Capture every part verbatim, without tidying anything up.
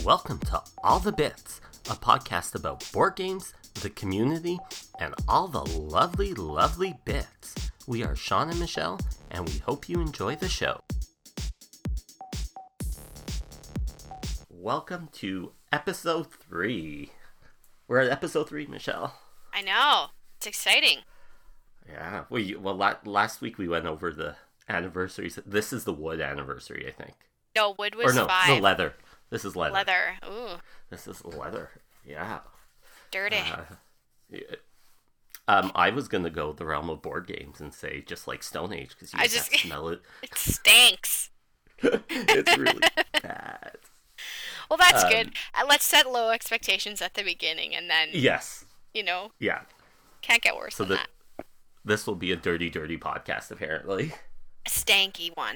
Welcome to All the Bits, a podcast about board games, the community, and all the lovely, lovely bits. We are Sean and Michelle, and we hope you enjoy the show. Welcome to episode three. We're at episode three, Michelle. I know. It's exciting. Yeah. We, well, la- last week we went over the anniversaries. This is the wood anniversary, I think. No, wood was or no, five. no, leather. This is leather. Leather. Ooh. This is leather. Yeah. Dirty. Uh, yeah. Um, I was gonna go the realm of board games and say just like Stone Age because you I just just smell it. It stinks. It's really bad. Well, that's Um, good. Uh, Let's set low expectations at the beginning, and then Yes. you know Yeah. can't get worse So than the, that. this will be a dirty, dirty podcast apparently. A stanky one.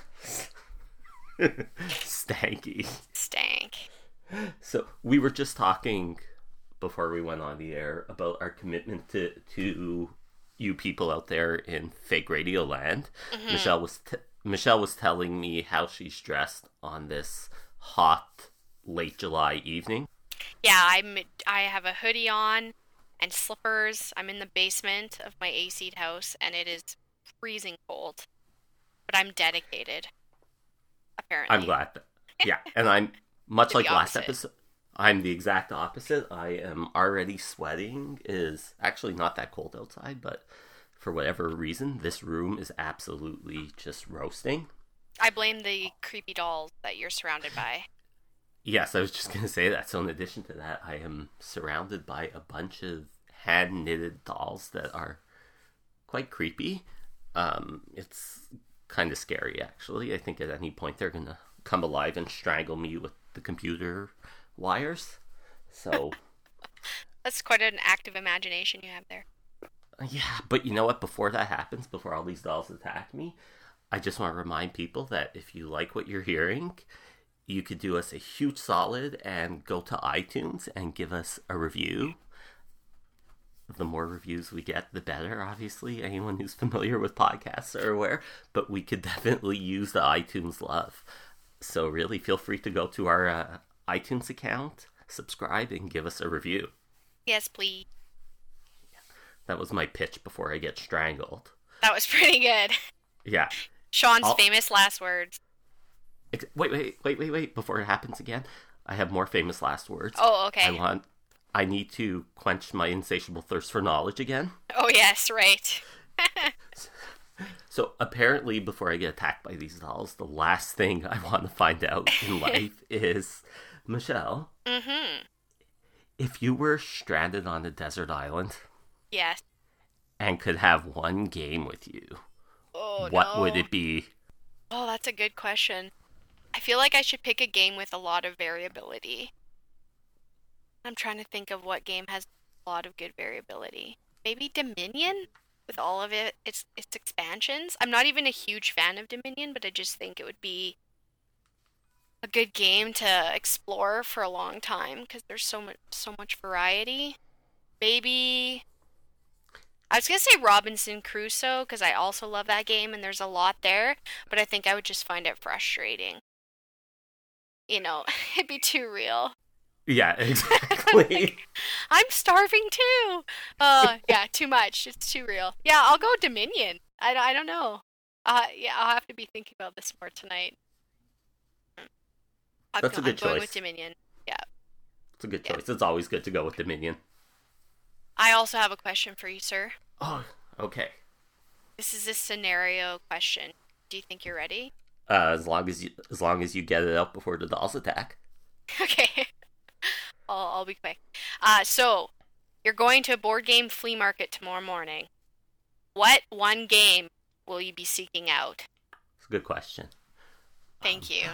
Stanky. Stank. So we were just talking before we went on the air about our commitment to to you people out there in fake radio land. Mm-hmm. Michelle was t- Michelle was telling me how she's dressed on this hot late July evening. Yeah, I'm. I have a hoodie on and slippers. I'm in the basement of my A C'd house, and it is freezing cold. But I'm dedicated. Apparently. I'm glad. That, yeah, and I'm much To like the last opposite. episode. I'm the exact opposite. I am already sweating. It is actually not that cold outside, but for whatever reason, this room is absolutely just roasting. I blame the creepy dolls that you're surrounded by. Yes, I was just going to say that. So in addition to that, I am surrounded by a bunch of hand-knitted dolls that are quite creepy. Um, it's kind of scary, actually. I think at any point they're going to come alive and strangle me with the computer wires. So, That's quite an active imagination you have there. yeah. But you know what? Before that happens, before all these dolls attack me, I just want to remind people that if you like what you're hearing, you could do us a huge solid and go to iTunes and give us a review. The more reviews we get, the better, obviously. Anyone who's familiar with podcasts are aware. But we could definitely use the iTunes love. So really, feel free to go to our uh, iTunes account, subscribe, and give us a review. Yes, please. That was my pitch before I get strangled. That was pretty good. Yeah. Sean's I'll- famous last words. Ex- Wait, wait, wait, wait, wait. Before it happens again, I have more famous last words. Oh, okay. I want... I need to quench my insatiable thirst for knowledge again. Oh, yes, right. So apparently, before I get attacked by these dolls, the last thing I want to find out in life is, Michelle, Mm-hmm. if you were stranded on a desert island Yes. and could have one game with you, Oh, what no. would it be? Oh, that's a good question. I feel like I should pick a game with a lot of variability. I'm trying to think of what game has a lot of good variability. Maybe Dominion? With all of it, its its expansions. I'm not even a huge fan of Dominion, but I just think it would be a good game to explore for a long time because there's so much so much variety. Maybe I was gonna say Robinson Crusoe because I also love that game and there's a lot there, but I think I would just find it frustrating. You know, it'd be too real. Yeah, exactly. I'm starving too. Uh, yeah, too much. It's too real. Yeah, I'll go Dominion. I, I don't know. Uh, yeah, I'll have to be thinking about this more tonight. I'm, That's a go- good I'm going choice. with Dominion. Yeah. It's a good Yeah. choice. It's always good to go with Dominion. I also have a question for you, sir. Oh, okay. This is a scenario question. Do you think you're ready? Uh, as long as you, as long as you get it out before the dolls attack. Okay. I'll, I'll be quick. Uh, so, you're going to a board game flea market tomorrow morning. What one game will you be seeking out? It's a good question. Thank you.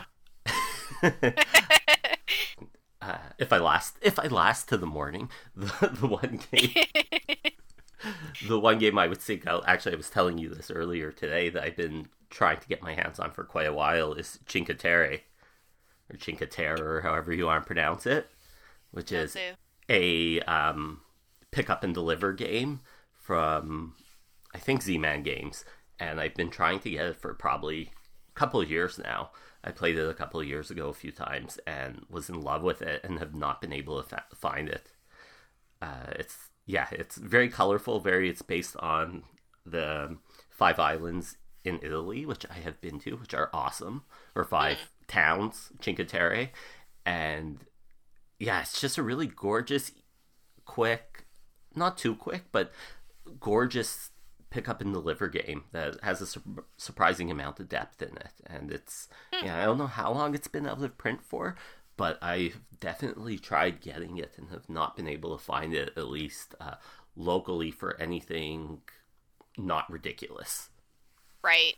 uh, if I last, if I last to the morning, the, the one game, the one game I would seek out. Actually, I was telling you this earlier today that I've been trying to get my hands on for quite a while. Is Cinque Terre, or Cinque Terre, or however you want to pronounce it, which Will is do. a um, pick up and deliver game from I think Z-Man Games, and I've been trying to get it for probably couple of years now. I played it a couple of years ago a few times and was in love with it and have not been able to fa- find it. Uh, it's yeah, it's very colorful. Very, it's based on the five islands in Italy, which I have been to, which are awesome, or five mm. towns, Cinque Terre, and yeah, it's just a really gorgeous, quick, not too quick, but gorgeous pick up and deliver game that has a sur- surprising amount of depth in it. And it's, mm. yeah, I don't know how long it's been out of print for, but I've definitely tried getting it and have not been able to find it, at least uh, locally, for anything not ridiculous. Right.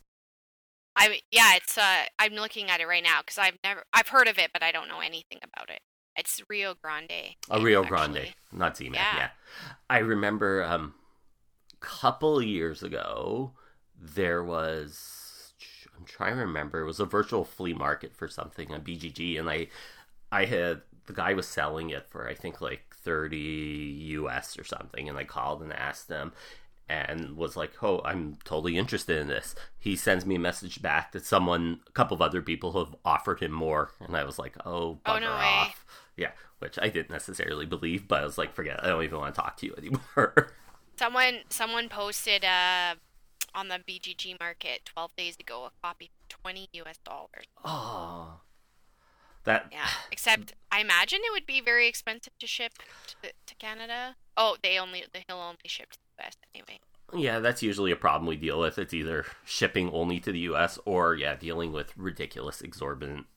I yeah, it's uh I'm looking at it right now because I've never I've heard of it, but I don't know anything about it. It's Rio Grande. Oh, Rio Grande, actually. Not Z-Man. Yeah. yeah, I remember um, a couple years ago there was, I'm trying to remember, it was a virtual flea market for something on B G G, and I I had, the guy was selling it for I think like thirty U S or something, and I called and asked him. And was like, oh, I'm totally interested in this. He sends me a message back that someone, a couple of other people have offered him more. And I was like, oh, bugger oh, no off. Way. Yeah, which I didn't necessarily believe, but I was like, forget it. I don't even want to talk to you anymore. Someone someone posted uh, on the B G G market twelve days ago a copy for twenty U S dollars. Oh. That... Yeah, except I imagine it would be very expensive to ship to, to Canada. Oh, they only, the Hill only shipped to the U S anyway. Yeah, that's usually a problem we deal with. It's either shipping only to the U S or, yeah, dealing with ridiculous, exorbitant,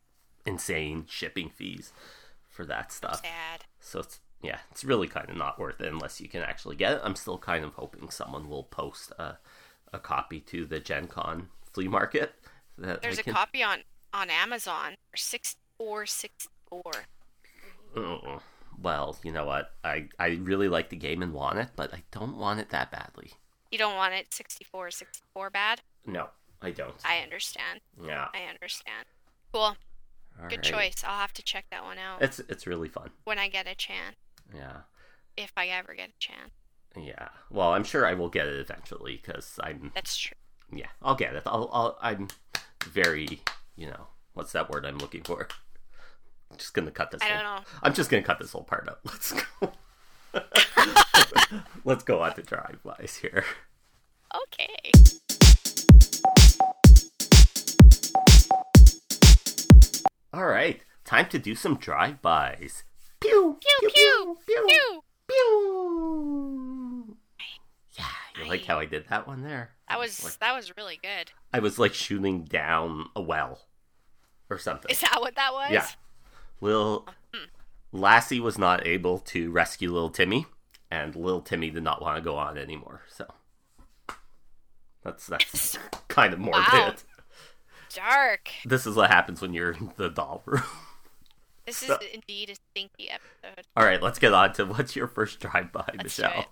insane shipping fees for that stuff. Sad. So, it's, yeah, it's really kind of not worth it unless you can actually get it. I'm still kind of hoping someone will post a, a copy to the Gen Con flea market. That There's I can... a copy on, on Amazon for sixty-four sixty-four. Oh. Well, you know what? I, I really like the game and want it, but I don't want it that badly. You don't want it sixty-four sixty-four bad? No, I don't. I understand. Yeah. I understand. Cool. All Good right. choice. I'll have to check that one out. It's it's really fun. When I get a chance. Yeah. If I ever get a chance. Yeah. Well, I'm sure I will get it eventually, because I'm... That's true. Yeah, I'll get it. I'll, I'll, I'm very, you know, what's that word I'm looking for? I'm just gonna cut this. I whole, don't know. I'm just gonna cut this whole part out. Let's go. Let's go on to drive-bys here. Okay. All right, time to do some drive-bys. Pew pew pew pew pew. pew. Yeah, you liked how I did that one there? That was like, that was really good. I was like shooting down a well or something. Is that what that was? Yeah. Lil Lassie was not able to rescue Little Timmy, and Little Timmy did not want to go on anymore. So that's that's kind of morbid. Wow. Dark. This is what happens when you're in the doll room. This so. is indeed a stinky episode. All right, let's get on to what's your first drive-by, let's Michelle.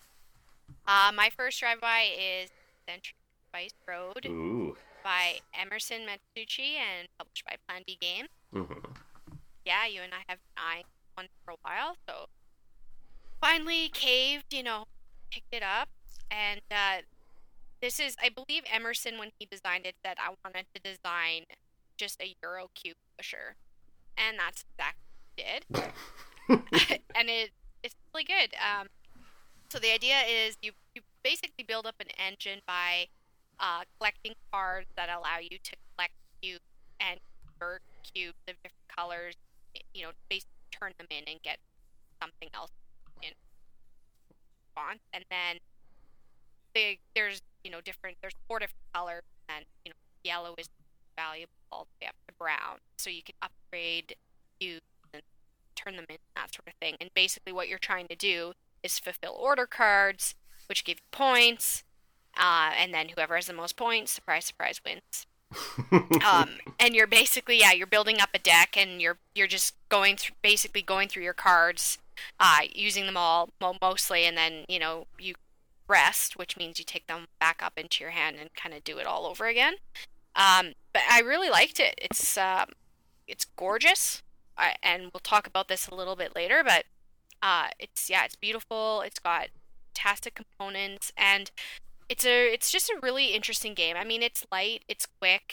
Uh, my first drive-by is Century Spice Road. Ooh. By Emerson Matsuuchi and published by Plan B Games. Mm-hmm. Yeah, you and I have been eyeing one for a while, so finally caved, you know, picked it up, and uh, this is, I believe Emerson, when he designed it, said, I wanted to design just a Euro cube pusher, and that's exactly what I did, and it it's really good. Um, so the idea is you, you basically build up an engine by uh, collecting cards that allow you to collect cubes and convert cubes of different colors, you know, basically turn them in and get something else in response. And then they, there's, you know, different, there's four different colors, and, you know, yellow is valuable all the way up to brown. So you can upgrade cubes and turn them in, that sort of thing. And basically what you're trying to do is fulfill order cards, which give you points, uh, and then whoever has the most points, surprise, surprise, wins. um, and you're basically, yeah, you're building up a deck, and you're you're just going through, basically going through your cards, uh, using them all mo- mostly, and then, you know, you rest, which means you take them back up into your hand and kind of do it all over again. Um, but I really liked it. It's um, it's gorgeous, I, and we'll talk about this a little bit later, but uh, it's yeah, it's beautiful. It's got fantastic components, and it's a it's just a really interesting game. I mean, it's light, it's quick,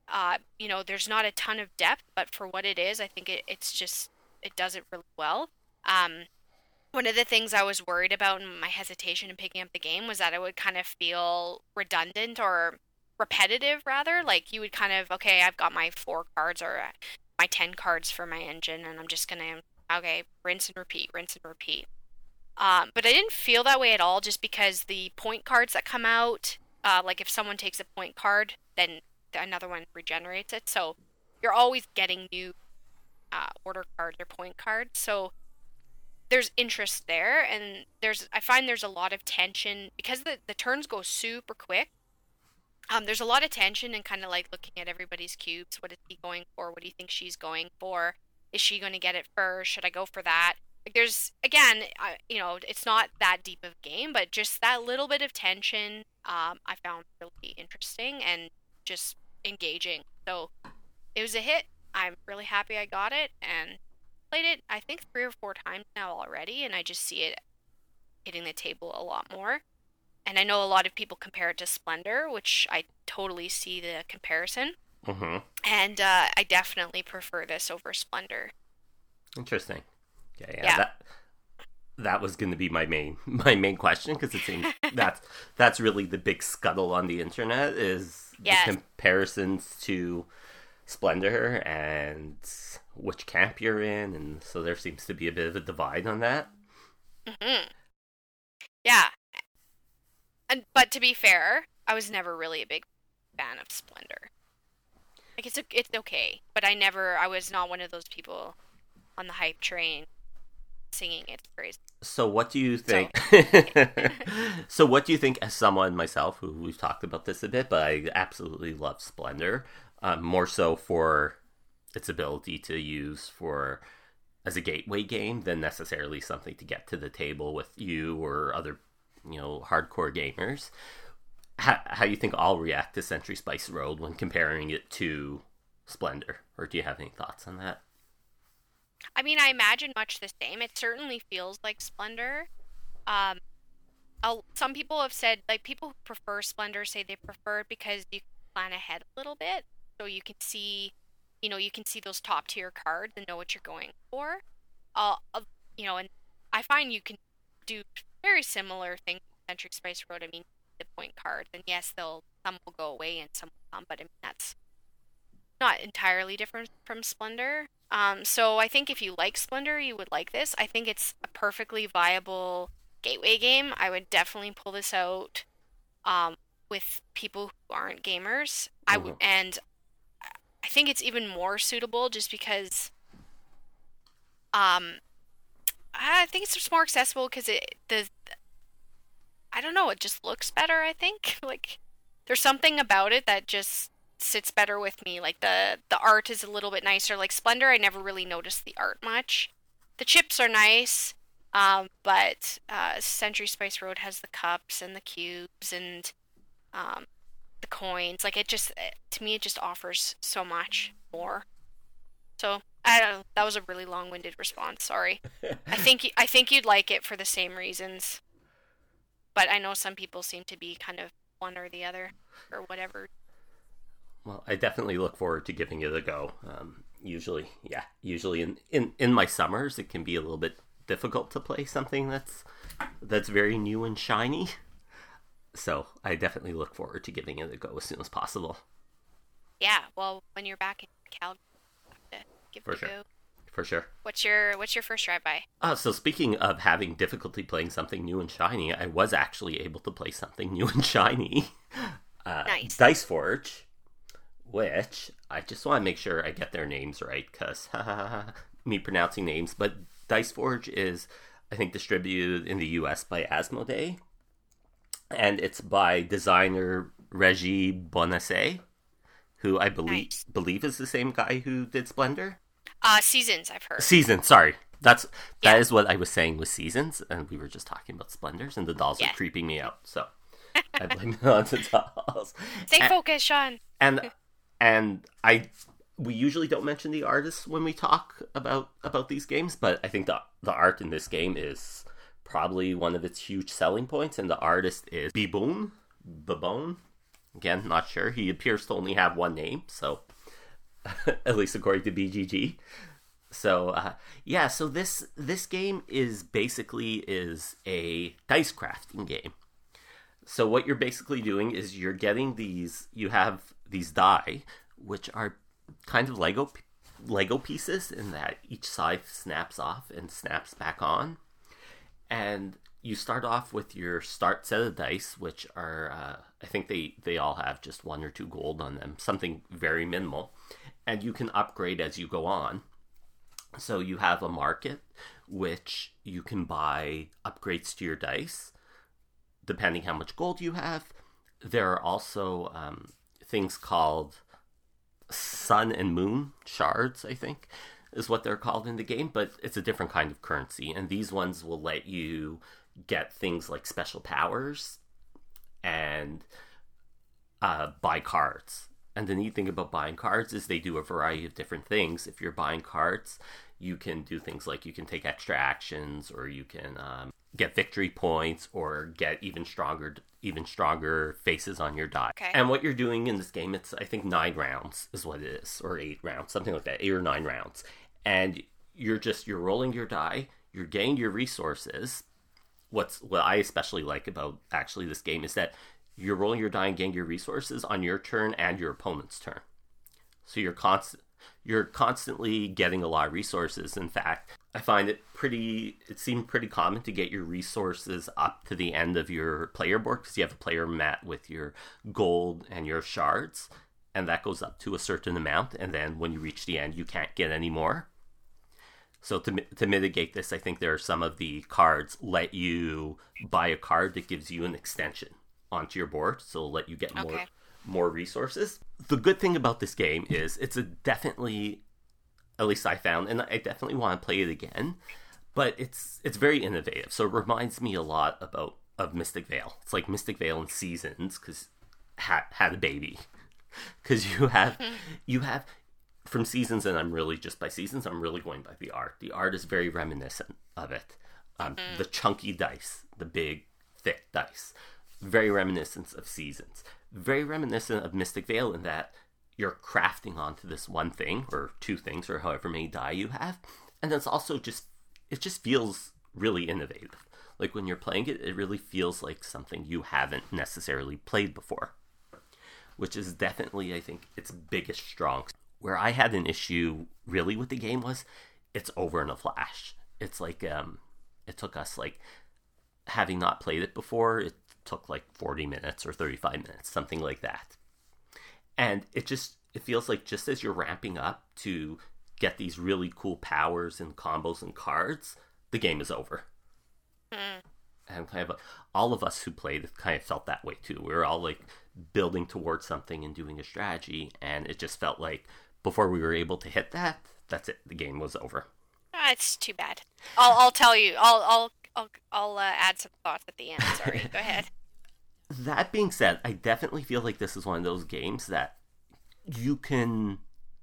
Uh, you know, there's not a ton of depth, but for what it is, I think it, it's just it does it really well. Um, one of the things I was worried about in my hesitation in picking up the game was that it would kind of feel redundant or repetitive, rather. Like you would kind of, okay, I've got my four cards or uh, my ten cards for my engine, and I'm just gonna, okay, rinse and repeat, rinse and repeat. Um, but I didn't feel that way at all, just because the point cards that come out, uh, like if someone takes a point card, then another one regenerates it. So you're always getting new uh, order cards or point cards. So there's interest there, and there's I find there's a lot of tension because the the turns go super quick. Um, there's a lot of tension and kind of like looking at everybody's cubes. What is he going for? What do you think she's going for? Is she going to get it first? Should I go for that? Like there's again, I, you know, it's not that deep of a game, but just that little bit of tension, um, I found really interesting and just engaging. So it was a hit. I'm really happy I got it and played it, I think, three or four times now already, and I just see it hitting the table a lot more. And I know a lot of people compare it to Splendor, which I totally see the comparison. Mm-hmm. And uh, I definitely prefer this over Splendor. Interesting. Yeah, yeah. Yeah. That that was going to be my main my main question, because it seems that's that's really the big scuttle on the internet is Yes. the comparisons to Splendor and which camp you're in, and so there seems to be a bit of a divide on that. Mm-hmm. Yeah. And but to be fair, I was never really a big fan of Splendor. Like it's a, it's okay, but I never I was not one of those people on the hype train singing its praise. So what do you think? So, so what do you think, as someone myself who we've talked about this a bit, but I absolutely love Splendor, um, more so for its ability to use for as a gateway game than necessarily something to get to the table with you or other, you know, hardcore gamers. How, how do you think I'll react to Century Spice Road when comparing it to Splendor? Or do you have any thoughts on that? I mean, I imagine much the same. It certainly feels like Splendor. Um, I'll, some people have said, like, people who prefer Splendor say they prefer it because you can plan ahead a little bit, so you can see, you know, you can see those top tier cards and know what you're going for. Uh, uh, you know, and I find you can do very similar things with Century Spice Road. I mean, the point cards, and yes, they'll some will go away and some will come, but I mean that's not entirely different from Splendor. Um, so I think if you like Splendor, you would like this. I think it's a perfectly viable gateway game. I would definitely pull this out um, with people who aren't gamers. I w- Mhm. and I think it's even more suitable just because um, I think it's just more accessible because it the I don't know, it just looks better, I think. Like there's something about it that just sits better with me. Like the the art is a little bit nicer. Like Splendor, I never really noticed the art much. The chips are nice, um, but uh, Century Spice Road has the cups and the cubes and um, the coins. Like it just, to me, it just offers so much more. So I don't know. That was a really long-winded response. Sorry. I think I think you'd like it for the same reasons, but I know some people seem to be kind of one or the other or whatever. Well, I definitely look forward to giving it a go. Um, usually, yeah, usually in, in, in my summers, it can be a little bit difficult to play something that's that's very new and shiny. So I definitely look forward to giving it a go as soon as possible. Yeah, well, when you're back in Calgary, you have to give For it a sure. go. For sure. What's your What's your first drive-by? Uh, so speaking of having difficulty playing something new and shiny, I was actually able to play something new and shiny. Uh, Nice. Dice Forge, which I just want to make sure I get their names right, because me pronouncing names, but Dice Forge is, I think, distributed in the U S by Asmodee, and it's by designer Reggie Bonasse, who I believe Nice. believe is the same guy who did Splendor. Uh, Seasons, I've heard. Seasons, sorry. That's that Yeah. is what I was saying with Seasons, and we were just talking about Splendors, and the dolls Yeah. are creeping me out, so I blame it on the dolls. Stay And- focused, Sean. and and I we usually don't mention the artists when we talk about about these games, but I think the the art in this game is probably one of its huge selling points, and the artist is Bibone Babone. Again, not sure. He appears to only have one name, so at least according to B G G. So uh, yeah, so this this game is basically is a dice crafting game. So what you're basically doing is you're getting these. You have these die, which are kind of Lego Lego pieces, in that each side snaps off and snaps back on, and you start off with your start set of dice, which are, uh, I think they, they all have just one or two gold on them, something very minimal. And you can upgrade as you go on. So you have a market, which you can buy upgrades to your dice, depending how much gold you have. There are also um, things called sun and moon shards, I think, is what they're called in the game. But it's a different kind of currency. And these ones will let you get things like special powers and uh, buy cards. And the neat thing about buying cards is they do a variety of different things. If you're buying cards, you can do things like you can take extra actions, or you can um, get victory points, or get even stronger even stronger faces on your die. Okay. And what you're doing in this game, it's I think nine rounds is what it is, or eight rounds, something like that, eight or nine rounds. And you're just you're rolling your die, you're getting your resources. What's what I especially like about actually this game is that you're rolling your die and getting your resources on your turn and your opponent's turn. So you're constant you're constantly getting a lot of resources. In fact, I find it pretty it seemed pretty common to get your resources up to the end of your player board, because you have a player mat with your gold and your shards, and that goes up to a certain amount, and then when you reach the end you can't get any more. So to to mitigate this, I think there are some of the cards let you buy a card that gives you an extension onto your board, so it'll let you get more Okay. more resources. The good thing about this game is it's a definitely, at least I found, and I definitely want to play it again, but it's it's very innovative. So it reminds me a lot about of Mystic Vale. It's like Mystic Vale in Seasons, because had had a baby, because you have you have. From Seasons, and I'm really just by Seasons, I'm really going by the art. The art is very reminiscent of it. Um, mm. The chunky dice, the big, thick dice, very reminiscent of Seasons. Very reminiscent of Mystic Vale in that you're crafting onto this one thing, or two things, or however many die you have. And it's also just, it just feels really innovative. Like when you're playing it, it really feels like something you haven't necessarily played before. Which is definitely, I think, its biggest strong. Where I had an issue really with the game was it's over in a flash. It's like um, it took us like having not played it before. It took like forty minutes or thirty-five minutes, something like that. And it just it feels like just as you're ramping up to get these really cool powers and combos and cards, the game is over. Mm. And kind of all of us who played it kind of felt that way too. We were all like building towards something and doing a strategy, and it just felt like before we were able to hit that, that's it. The game was over. Ah, it's too bad. I'll I'll tell you. I'll I'll I'll I'll uh, add some thoughts at the end. Sorry. Go ahead. That being said, I definitely feel like this is one of those games that you can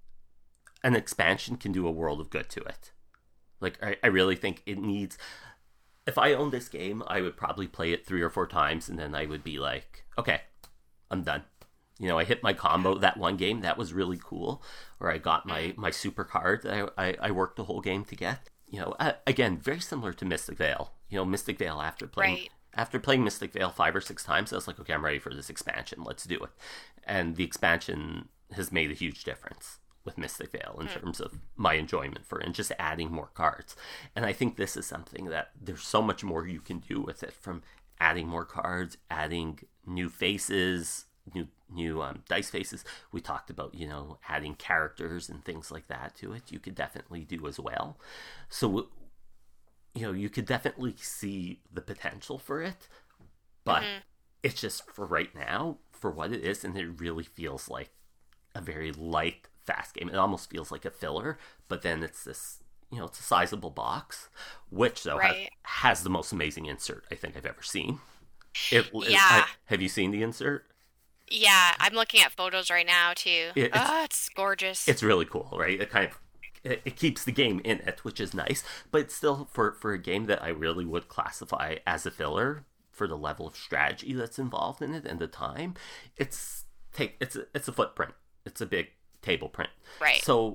an expansion can do a world of good to it. Like I, I really think it needs. If I owned this game, I would probably play it three or four times, and then I would be like, okay, I'm done. You know, I hit my combo that one game. That was really cool. Or I got my, my super card that I, I, I worked the whole game to get. You know, uh, again, very similar to Mystic Vale. You know, Mystic Vale, after playing right. after playing Mystic Vale five or six times, I was like, okay, I'm ready for this expansion. Let's do it. And the expansion has made a huge difference with Mystic Vale in mm. terms of my enjoyment for it and just adding more cards. And I think this is something that there's so much more you can do with it, from adding more cards, adding new faces, new new um, dice faces. We talked about, you know, adding characters and things like that to it. You could definitely do as well. So, you know, you could definitely see the potential for it, but mm-hmm. it's just for right now, for what it is, and it really feels like a very light, fast game. It almost feels like a filler, but then it's this, you know, it's a sizable box, which though right. has, has the most amazing insert I think I've ever seen. It, yeah. I, have you seen the insert? Yeah, I'm looking at photos right now too. It, it's, oh, it's gorgeous. It's really cool, right? It kind of it, it keeps the game in it, which is nice, but it's still for for a game that I really would classify as a filler for the level of strategy that's involved in it and the time, it's take it's a, it's a footprint. It's a big table print. Right. So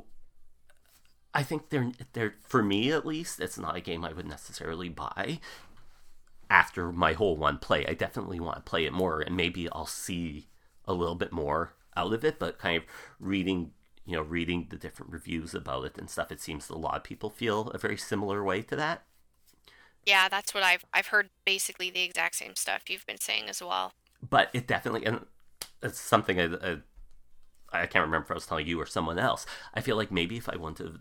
I think they're they're for me at least, it's not a game I would necessarily buy after my whole one play. I definitely want to play it more, and maybe I'll see a little bit more out of it, but kind of reading, you know, reading the different reviews about it and stuff, it seems a lot of people feel a very similar way to that. Yeah, that's what I've I've heard, basically the exact same stuff you've been saying as well. But it definitely, and it's something I, I, I can't remember if I was telling you or someone else. I feel like maybe if I wanted to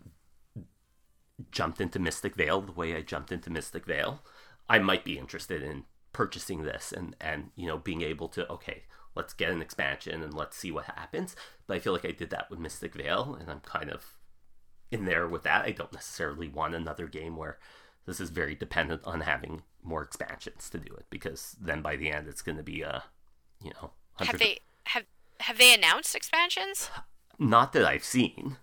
jumped into Mystic Vale the way I jumped into Mystic Vale, I might be interested in purchasing this and, and, you know, being able to, okay, let's get an expansion and let's see what happens. But I feel like I did that with Mystic Vale, and I'm kind of in there with that. I don't necessarily want another game where this is very dependent on having more expansions to do it, because then by the end it's going to be a, you know, have they have have they announced expansions? Not that I've seen.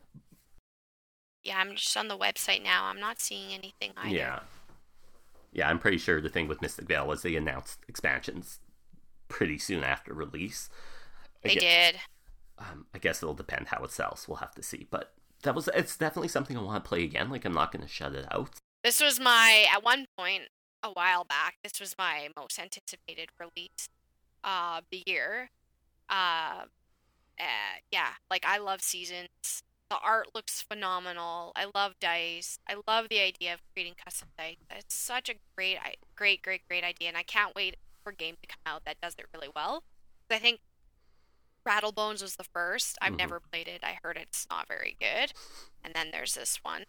Yeah, I'm just on the website now. I'm not seeing anything either. Yeah. Yeah, I'm pretty sure the thing with Mystic Vale was they announced expansions pretty soon after release. I they guess, did. Um, I guess it'll depend how it sells. We'll have to see. But that was it's definitely something I want to play again. Like, I'm not going to shut it out. This was my, at one point, a while back, this was my most anticipated release uh, of the year. Uh, uh, yeah, like, I love Seasons. The art looks phenomenal. I love dice. I love the idea of creating custom dice. It's such a great, great, great, great idea, and I can't wait for a game to come out that does it really well. I think Rattlebones was the first. I've mm-hmm. never played it. I heard it's not very good. And then there's this one.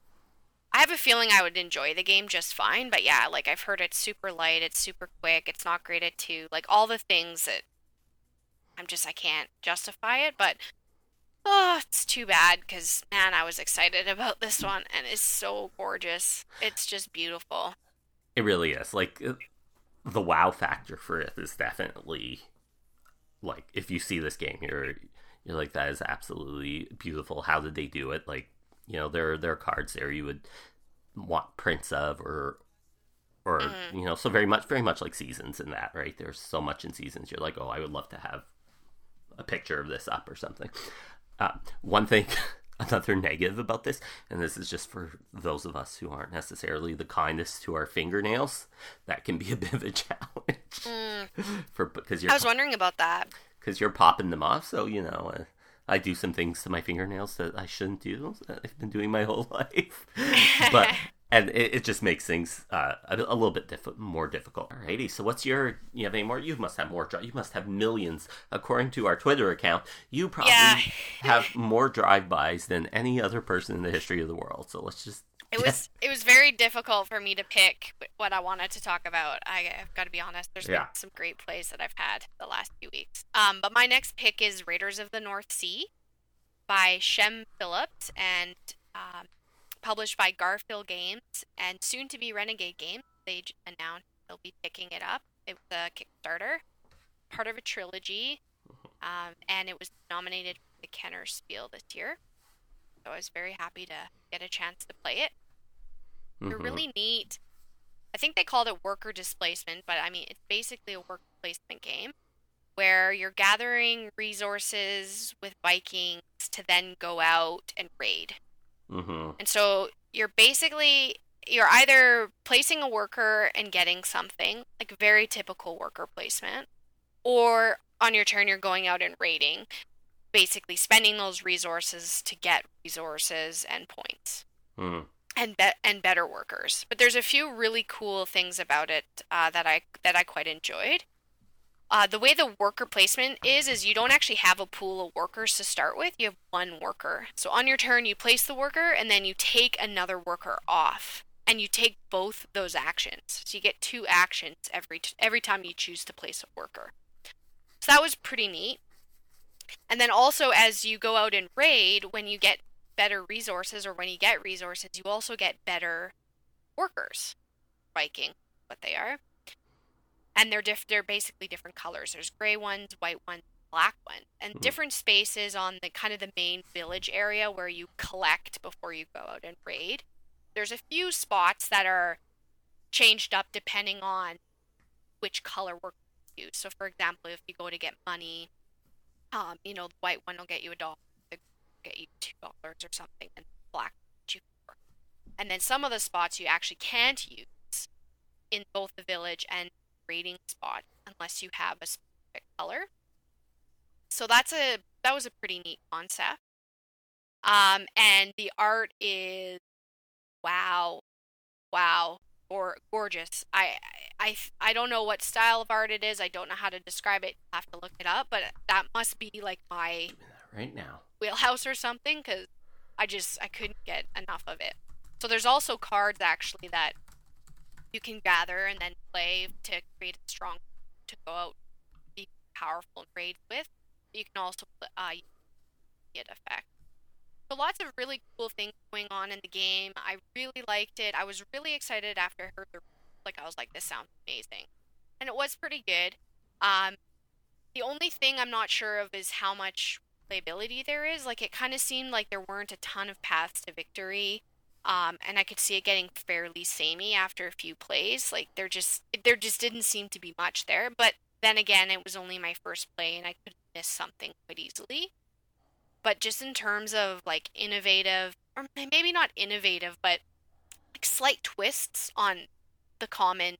I have a feeling I would enjoy the game just fine, but yeah, like, I've heard it's super light, it's super quick, it's not graded to, like, all the things that I'm just, I can't justify it, but oh, it's too bad, because, man, I was excited about this one, and it's so gorgeous. It's just beautiful. It really is. Like, the wow factor for it is definitely, like, if you see this game, you're, you're like, that is absolutely beautiful. How did they do it? Like, you know, there, there are cards there you would want prints of, or, or mm-hmm. you know, so very much, very much like Seasons in that, right? There's so much in Seasons. You're like, oh, I would love to have a picture of this up or something. Uh, one thing, another negative about this, and this is just for those of us who aren't necessarily the kindest to our fingernails, that can be a bit of a challenge. Mm. For because you're, I was wondering about that. Because you're popping them off, so, you know, uh, I do some things to my fingernails that I shouldn't do, that I've been doing my whole life. But, and it, it just makes things uh, a, a little bit diff- more difficult. Alrighty, so what's your, you have any more? You must have more, you must have millions. According to our Twitter account, you probably yeah. have more drive-bys than any other person in the history of the world. So let's just... It was it was very difficult for me to pick what I wanted to talk about. I, I've got to be honest. There's yeah. been some great plays that I've had the last few weeks. Um, but my next pick is Raiders of the North Sea by Shem Phillips and um, published by Garphill Games and soon to be Renegade Games. They announced they'll be picking it up. It was a Kickstarter, part of a trilogy, um, and it was nominated for the Kenner Spiel this year. So I was very happy to get a chance to play it. Mm-hmm. They're really neat. I think they called it worker displacement, but I mean, it's basically a worker placement game where you're gathering resources with Vikings to then go out and raid. Mm-hmm. And so you're basically, you're either placing a worker and getting something, like very typical worker placement, or on your turn you're going out and raiding, basically spending those resources to get resources and points mm. and be- and better workers. But there's a few really cool things about it uh, that I that I quite enjoyed. Uh, the way the worker placement is is you don't actually have a pool of workers to start with. You have one worker. So on your turn you place the worker and then you take another worker off, and you take both those actions. So you get two actions every t- every time you choose to place a worker. So that was pretty neat. And then also, as you go out and raid, when you get better resources, or when you get resources, you also get better workers. Viking, what they are. And they're diff- they're basically different colors. There's gray ones, white ones, black ones. And mm-hmm. different spaces on the kind of the main village area where you collect before you go out and raid. There's a few spots that are changed up depending on which color we're going to use. So, for example, if you go to get money, um, you know, the white one will get you a dollar, the green will get you two dollars or something, and black will get you four. And then some of the spots you actually can't use in both the village and raiding spot unless you have a specific color. So that's a that was a pretty neat concept. Um, and the art is wow, wow, or gorgeous. I, I I don't know what style of art it is. I don't know how to describe it. I'll have to look it up. But that must be like my right now wheelhouse or something, because I just I couldn't get enough of it. So there's also cards actually that you can gather and then play to create a strong to go out, be powerful and raid with. You can also uh get effect. So lots of really cool things going on in the game. I really liked it. I was really excited after I heard the like I was like, this sounds amazing, and it was pretty good. Um, the only thing I'm not sure of is how much playability there is. Like it kind of seemed like there weren't a ton of paths to victory. Um, and I could see it getting fairly samey after a few plays. Like there just there just didn't seem to be much there. But then again, it was only my first play, and I could miss something quite easily. But just in terms of like innovative, or maybe not innovative, but like slight twists on the common,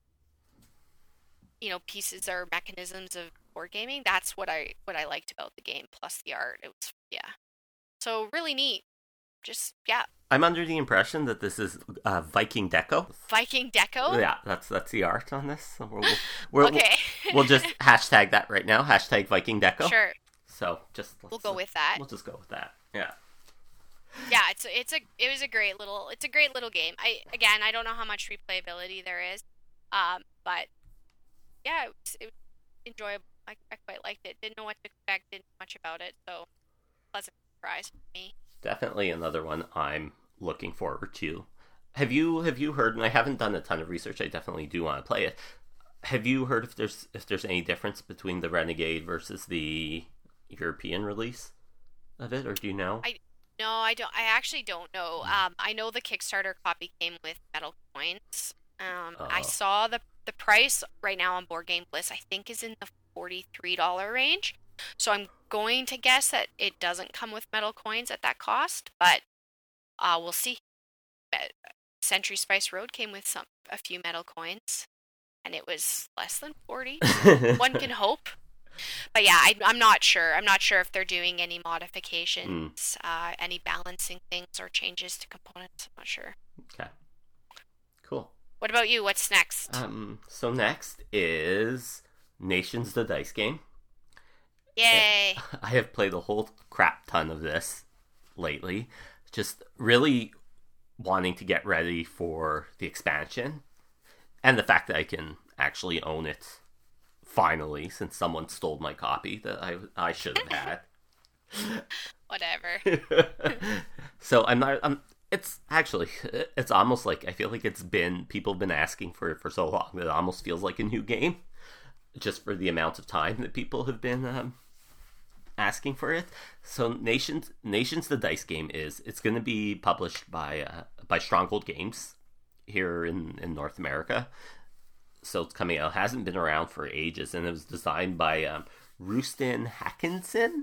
you know, pieces or mechanisms of board gaming. That's what I what I liked about the game. Plus the art, it was yeah, so really neat. Just yeah. I'm under the impression that this is uh, Viking Deco. Viking Deco? Yeah, that's that's the art on this. So we're, we're, okay. we'll, we'll just hashtag that right now. Hashtag Viking Deco. Sure. So just let's, we'll go with that. We'll just go with that. Yeah. Yeah, it's a, it's a it was a great little it's a great little game. I again I don't know how much replayability there is, um, but yeah, it was, it was enjoyable. I, I quite liked it. Didn't know what to expect. Didn't know much about it, so pleasant surprise for me. Definitely another one I'm looking forward to. Have you have you heard? And I haven't done a ton of research. I definitely do want to play it. Have you heard if there's if there's any difference between the Renegade versus the European release of it, or do you know? I no, I don't. I actually don't know. Um, I know the Kickstarter copy came with metal coins. Um, uh, I saw the the price right now on Board Game Bliss. I think is in the forty-three dollar range. So I'm going to guess that it doesn't come with metal coins at that cost, but uh, we'll see. Century Spice Road came with some a few metal coins, and it was less than forty. One can hope. But yeah, I, I'm not sure. I'm not sure if they're doing any modifications, mm. uh, any balancing things or changes to components. I'm not sure. Okay. Cool. What about you? What's next? Um. So next is Nations, the dice game. Yay! I have played a whole crap ton of this lately. Just really wanting to get ready for the expansion. And the fact that I can actually own it finally, since someone stole my copy that I, I should have had. Whatever. So I'm not... I'm, it's actually... It's almost like... I feel like it's been... People have been asking for it for so long that it almost feels like a new game. Just for the amount of time that people have been... Um, asking for it. So Nations Nations the dice game is it's going to be published by uh, by Stronghold Games here in, in North America. So it's coming out. It hasn't been around for ages, and it was designed by um, Rustin Hackinson.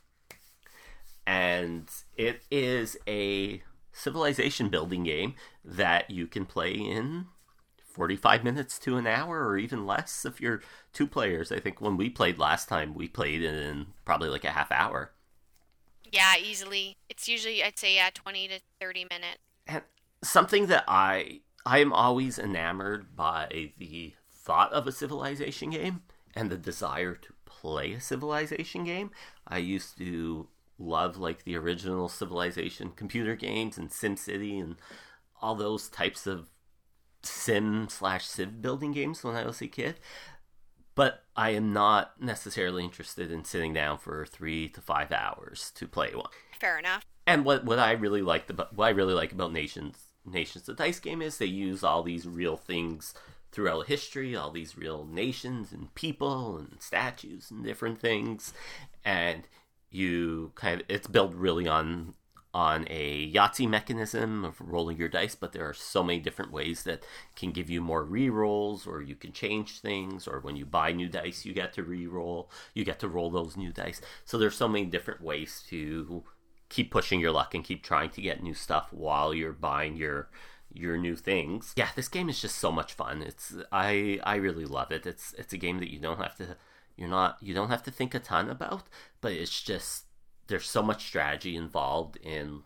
And it is a civilization building game that you can play in forty-five minutes to an hour, or even less if you're two players. I think when we played last time, we played it in probably like a half hour. Yeah, easily. It's usually, I'd say, yeah, twenty to thirty minutes. And something that I I am always enamored by the thought of a civilization game and the desire to play a civilization game. I used to love like the original Civilization computer games and SimCity and all those types of sim slash civ building games when I was a kid, but I am not necessarily interested in sitting down for three to five hours to play one. Fair enough. And what what I really liked about what I really like about Nations Nations the dice game is they use all these real things throughout history, all these real nations and people and statues and different things, and you kind of it's built really on on a Yahtzee mechanism of rolling your dice, but there are so many different ways that can give you more re-rolls, or you can change things, or when you buy new dice, you get to re-roll, you get to roll those new dice. So there's so many different ways to keep pushing your luck and keep trying to get new stuff while you're buying your your new things. Yeah, this game is just so much fun. It's I I really love it. It's it's a game that you don't have to you're not you don't have to think a ton about, but it's just there's so much strategy involved in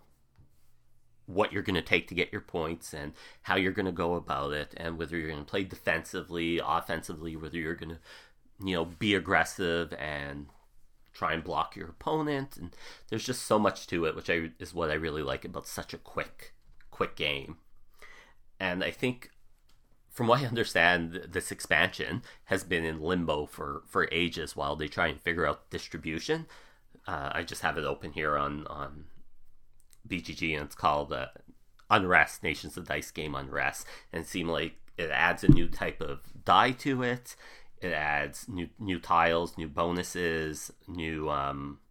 what you're going to take to get your points and how you're going to go about it, and whether you're going to play defensively, offensively, whether you're going to, you know, be aggressive and try and block your opponent. And there's just so much to it, which I, is what I really like about such a quick, quick game. And I think, from what I understand, this expansion has been in limbo for, for ages while they try and figure out distribution. Uh, I just have it open here on, on B G G, and it's called uh, Unrest, Nations of Dice game Unrest. And it seemed like it adds a new type of die to it. It adds new new tiles, new bonuses, new um,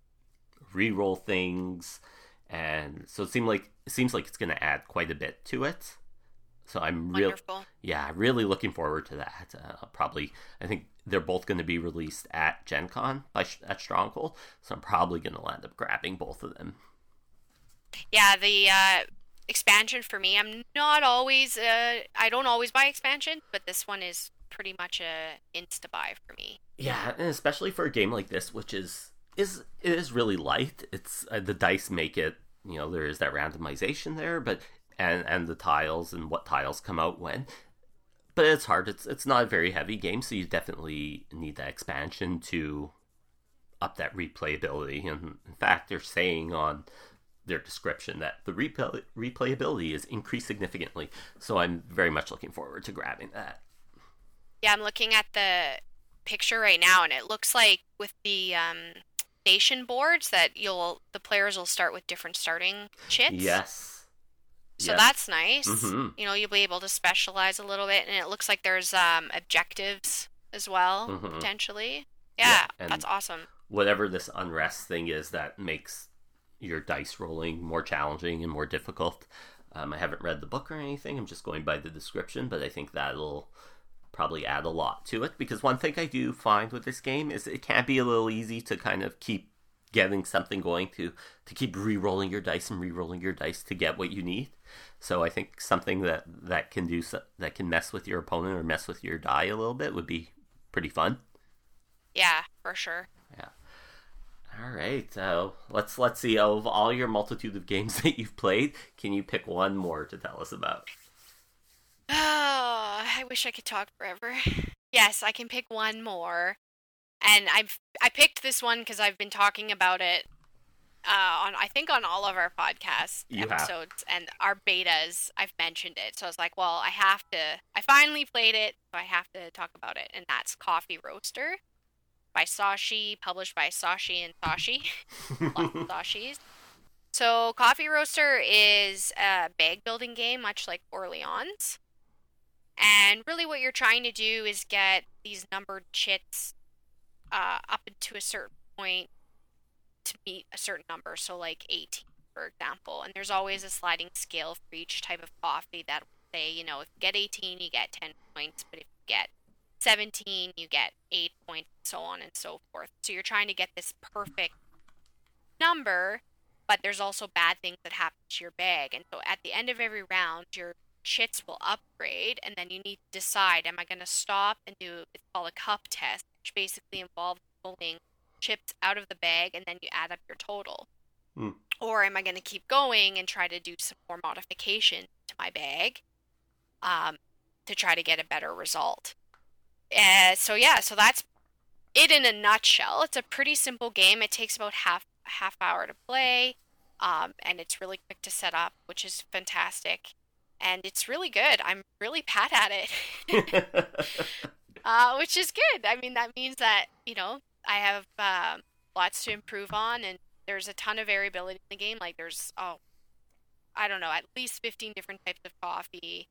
reroll things. And so it seemed like it seems like it's going to add quite a bit to it. So I'm really, yeah, really looking forward to that. Uh, probably, I think they're both going to be released at Gen Con by, at Stronghold, so I'm probably going to end up grabbing both of them. Yeah, the uh, expansion for me, I'm not always, uh, I don't always buy expansion, but this one is pretty much a insta-buy for me. Yeah, and especially for a game like this, which is, is it is really light. It's uh, the dice make it, you know, there is that randomization there, but and and the tiles and what tiles come out when. But it's hard. It's it's not a very heavy game, so you definitely need that expansion to up that replayability. And in fact, they're saying on their description that the replay, replayability is increased significantly. So I'm very much looking forward to grabbing that. Yeah, I'm looking at the picture right now, and it looks like with the um, nation boards that you'll the players will start with different starting chits. Yes. So yes. that's nice. Mm-hmm. You know, you'll be able to specialize a little bit, and it looks like there's um, objectives as well, mm-hmm. potentially. Yeah, yeah, that's awesome. Whatever this unrest thing is that makes your dice rolling more challenging and more difficult. Um, I haven't read the book or anything. I'm just going by the description, but I think that'll probably add a lot to it, because one thing I do find with this game is it can be a little easy to kind of keep getting something going to to keep re-rolling your dice and re-rolling your dice to get what you need. So I think something that that can do that can mess with your opponent or mess with your die a little bit would be pretty fun. Yeah, for sure. Yeah. All right. Uh, let's let's see. Of all your multitude of games that you've played, can you pick one more to tell us about? Oh, I wish I could talk forever. Yes, I can pick one more. And I've I picked this one because I've been talking about it uh, on I think on all of our podcast you episodes have. And our betas. I've mentioned it, so I was like, well, I have to. I finally played it, so I have to talk about it. And that's Coffee Roaster by Sashi, published by Sashi and Sashi. Lots of Sashis. So Coffee Roaster is a bag building game, much like Orleans. And really, what you're trying to do is get these numbered chits Uh, up to a certain point to meet a certain number, so like eighteen, for example. And there's always a sliding scale for each type of coffee that will say, you know, if you get eighteen, you get ten points, but if you get seventeen, you get eight points, and so on and so forth. So you're trying to get this perfect number, but there's also bad things that happen to your bag. And so at the end of every round, your chits will upgrade, and then you need to decide, am I going to stop and do, it's called a cup test, which basically involves pulling chips out of the bag and then you add up your total. Mm. Or am I going to keep going and try to do some more modification to my bag um, to try to get a better result? Uh, so yeah, so that's it in a nutshell. It's a pretty simple game. It takes about half half hour to play, um, and it's really quick to set up, which is fantastic. And it's really good. I'm really bad at it. uh, which is good. I mean, that means that, you know, I have um, lots to improve on, and there's a ton of variability in the game. Like, there's, oh, I don't know, at least fifteen different types of coffee.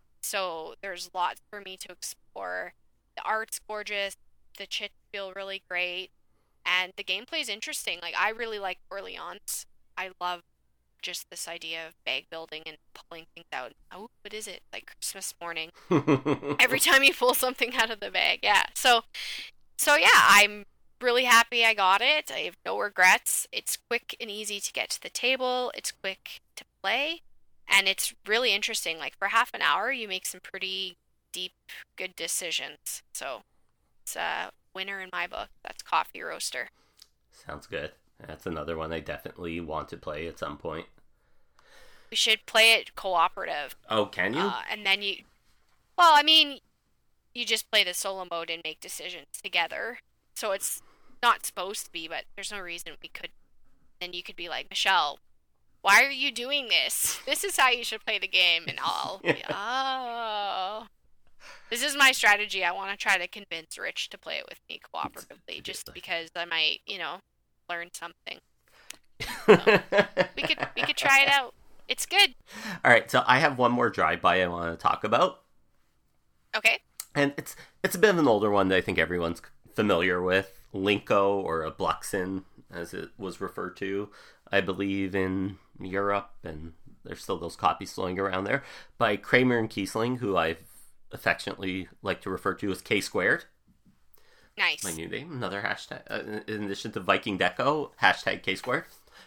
So there's lots for me to explore. The art's gorgeous. The chits feel really great. And the gameplay's interesting. Like, I really like Orleans. I love just this idea of bag building and pulling things out. Oh, what is it? Like Christmas morning. Every time you pull something out of the bag. Yeah. So, so yeah, I'm really happy I got it. I have no regrets. It's quick and easy to get to the table. It's quick to play. And it's really interesting. Like for half an hour, you make some pretty deep, good decisions. So it's a winner in my book. That's Coffee Roaster. Sounds good. That's another one I definitely want to play at some point. We should play it cooperative. Oh, can you? Uh, and then you... Well, I mean, you just play the solo mode and make decisions together. So it's not supposed to be, but there's no reason we could... Then you could be like, Michelle, why are you doing this? This is how you should play the game. And I'll be, oh... This is my strategy. I want to try to convince Rich to play it with me cooperatively, just because I might, you know, learn something. So, we could we could try it out. It's good. All right, so I have one more drive-by I want to talk about. Okay. And it's it's a bit of an older one that I think everyone's familiar with. Linko, or a Bluxen, as it was referred to, I believe, in Europe, and there's still those copies floating around there, by Kramer and Kiesling, who I've affectionately like to refer to as K Squared. Nice. My new name. Another hashtag. Uh, in addition to Viking Deco, hashtag K Squared.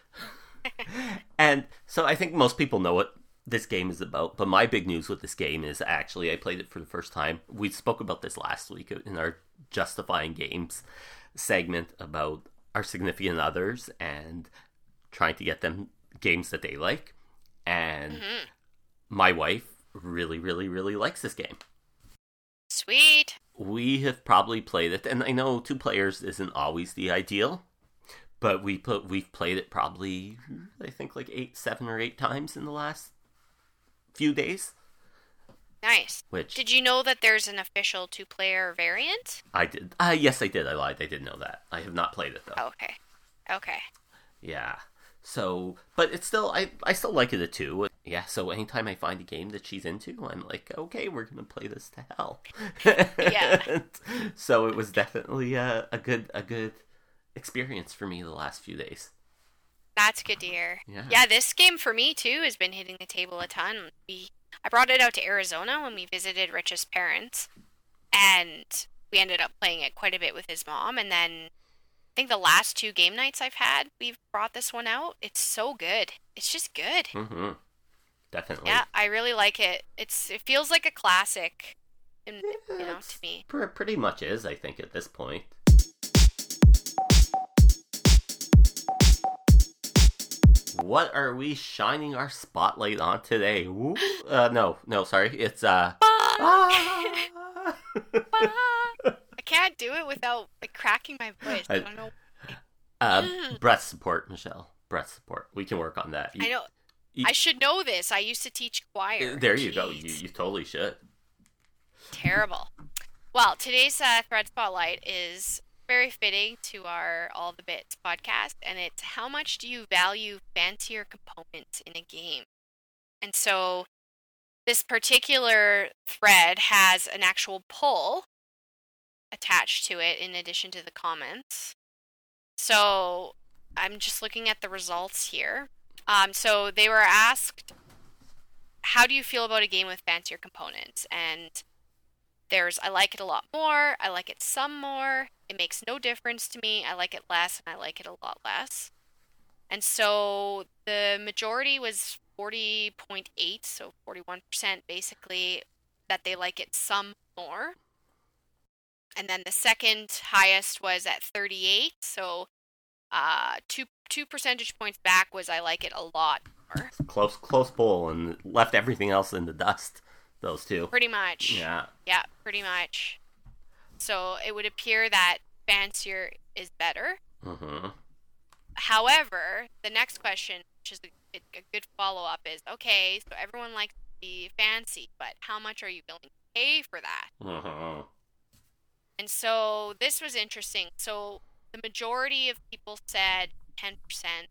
And so I think most people know what this game is about. But my big news with this game is actually I played it for the first time. We spoke about this last week in our Justifying Games segment about our significant others and trying to get them games that they like. And mm-hmm. my wife really, really, really likes this game. Sweet. We have probably played it, and I know two players isn't always the ideal, but we put we've played it probably, I think, like eight, seven or eight times in the last few days. Nice. Which did you know that there's an official two-player variant? I did. Uh, yes, I did. I lied. I did know that. I have not played it though. Okay. Okay. Yeah. So, but it's still, I, I still like it too. Yeah, so anytime I find a game that she's into, I'm like, okay, we're going to play this to hell. Yeah. So it was definitely a, a good a good experience for me the last few days. That's good to hear. Yeah. Yeah, this game for me too has been hitting the table a ton. We I brought it out to Arizona when we visited Rich's parents, and we ended up playing it quite a bit with his mom, and then I think the last two game nights I've had, we've brought this one out. It's so good. It's just good. Mm-hmm. Definitely. Yeah, I really like it. It's It feels like a classic, in, yeah, you know, to me. Pr- pretty much is, I think, at this point. What are we shining our spotlight on today? Woo? Uh, no, no, sorry. It's, uh... Ah! I can't do it without like cracking my voice. I, I don't know. Uh, breath support, Michelle. Breath support. We can work on that. You, I know. You, I should know this. I used to teach choir. There you Jeez. go. You, you totally should. Terrible. Well, today's uh, Thread Spotlight is very fitting to our All the Bits podcast, and it's how much do you value fancier components in a game? And so this particular thread has an actual poll attached to it in addition to the comments. So I'm just looking at the results here. Um, so they were asked, how do you feel about a game with fancier components? And there's, I like it a lot more, I like it some more, it makes no difference to me, I like it less, and I like it a lot less. And so the majority was forty point eight, so forty-one percent basically, that they like it some more. And then the second highest was at thirty-eight, so uh, two two percentage points back was I like it a lot more. Close close pull, and left everything else in the dust, those two. Pretty much. Yeah. Yeah, pretty much. So it would appear that fancier is better. Mm-hmm. However, the next question, which is a, a good follow-up, is, okay, so everyone likes to be fancy, but how much are you willing to pay for that? Mm-hmm. And so this was interesting. So the majority of people said ten percent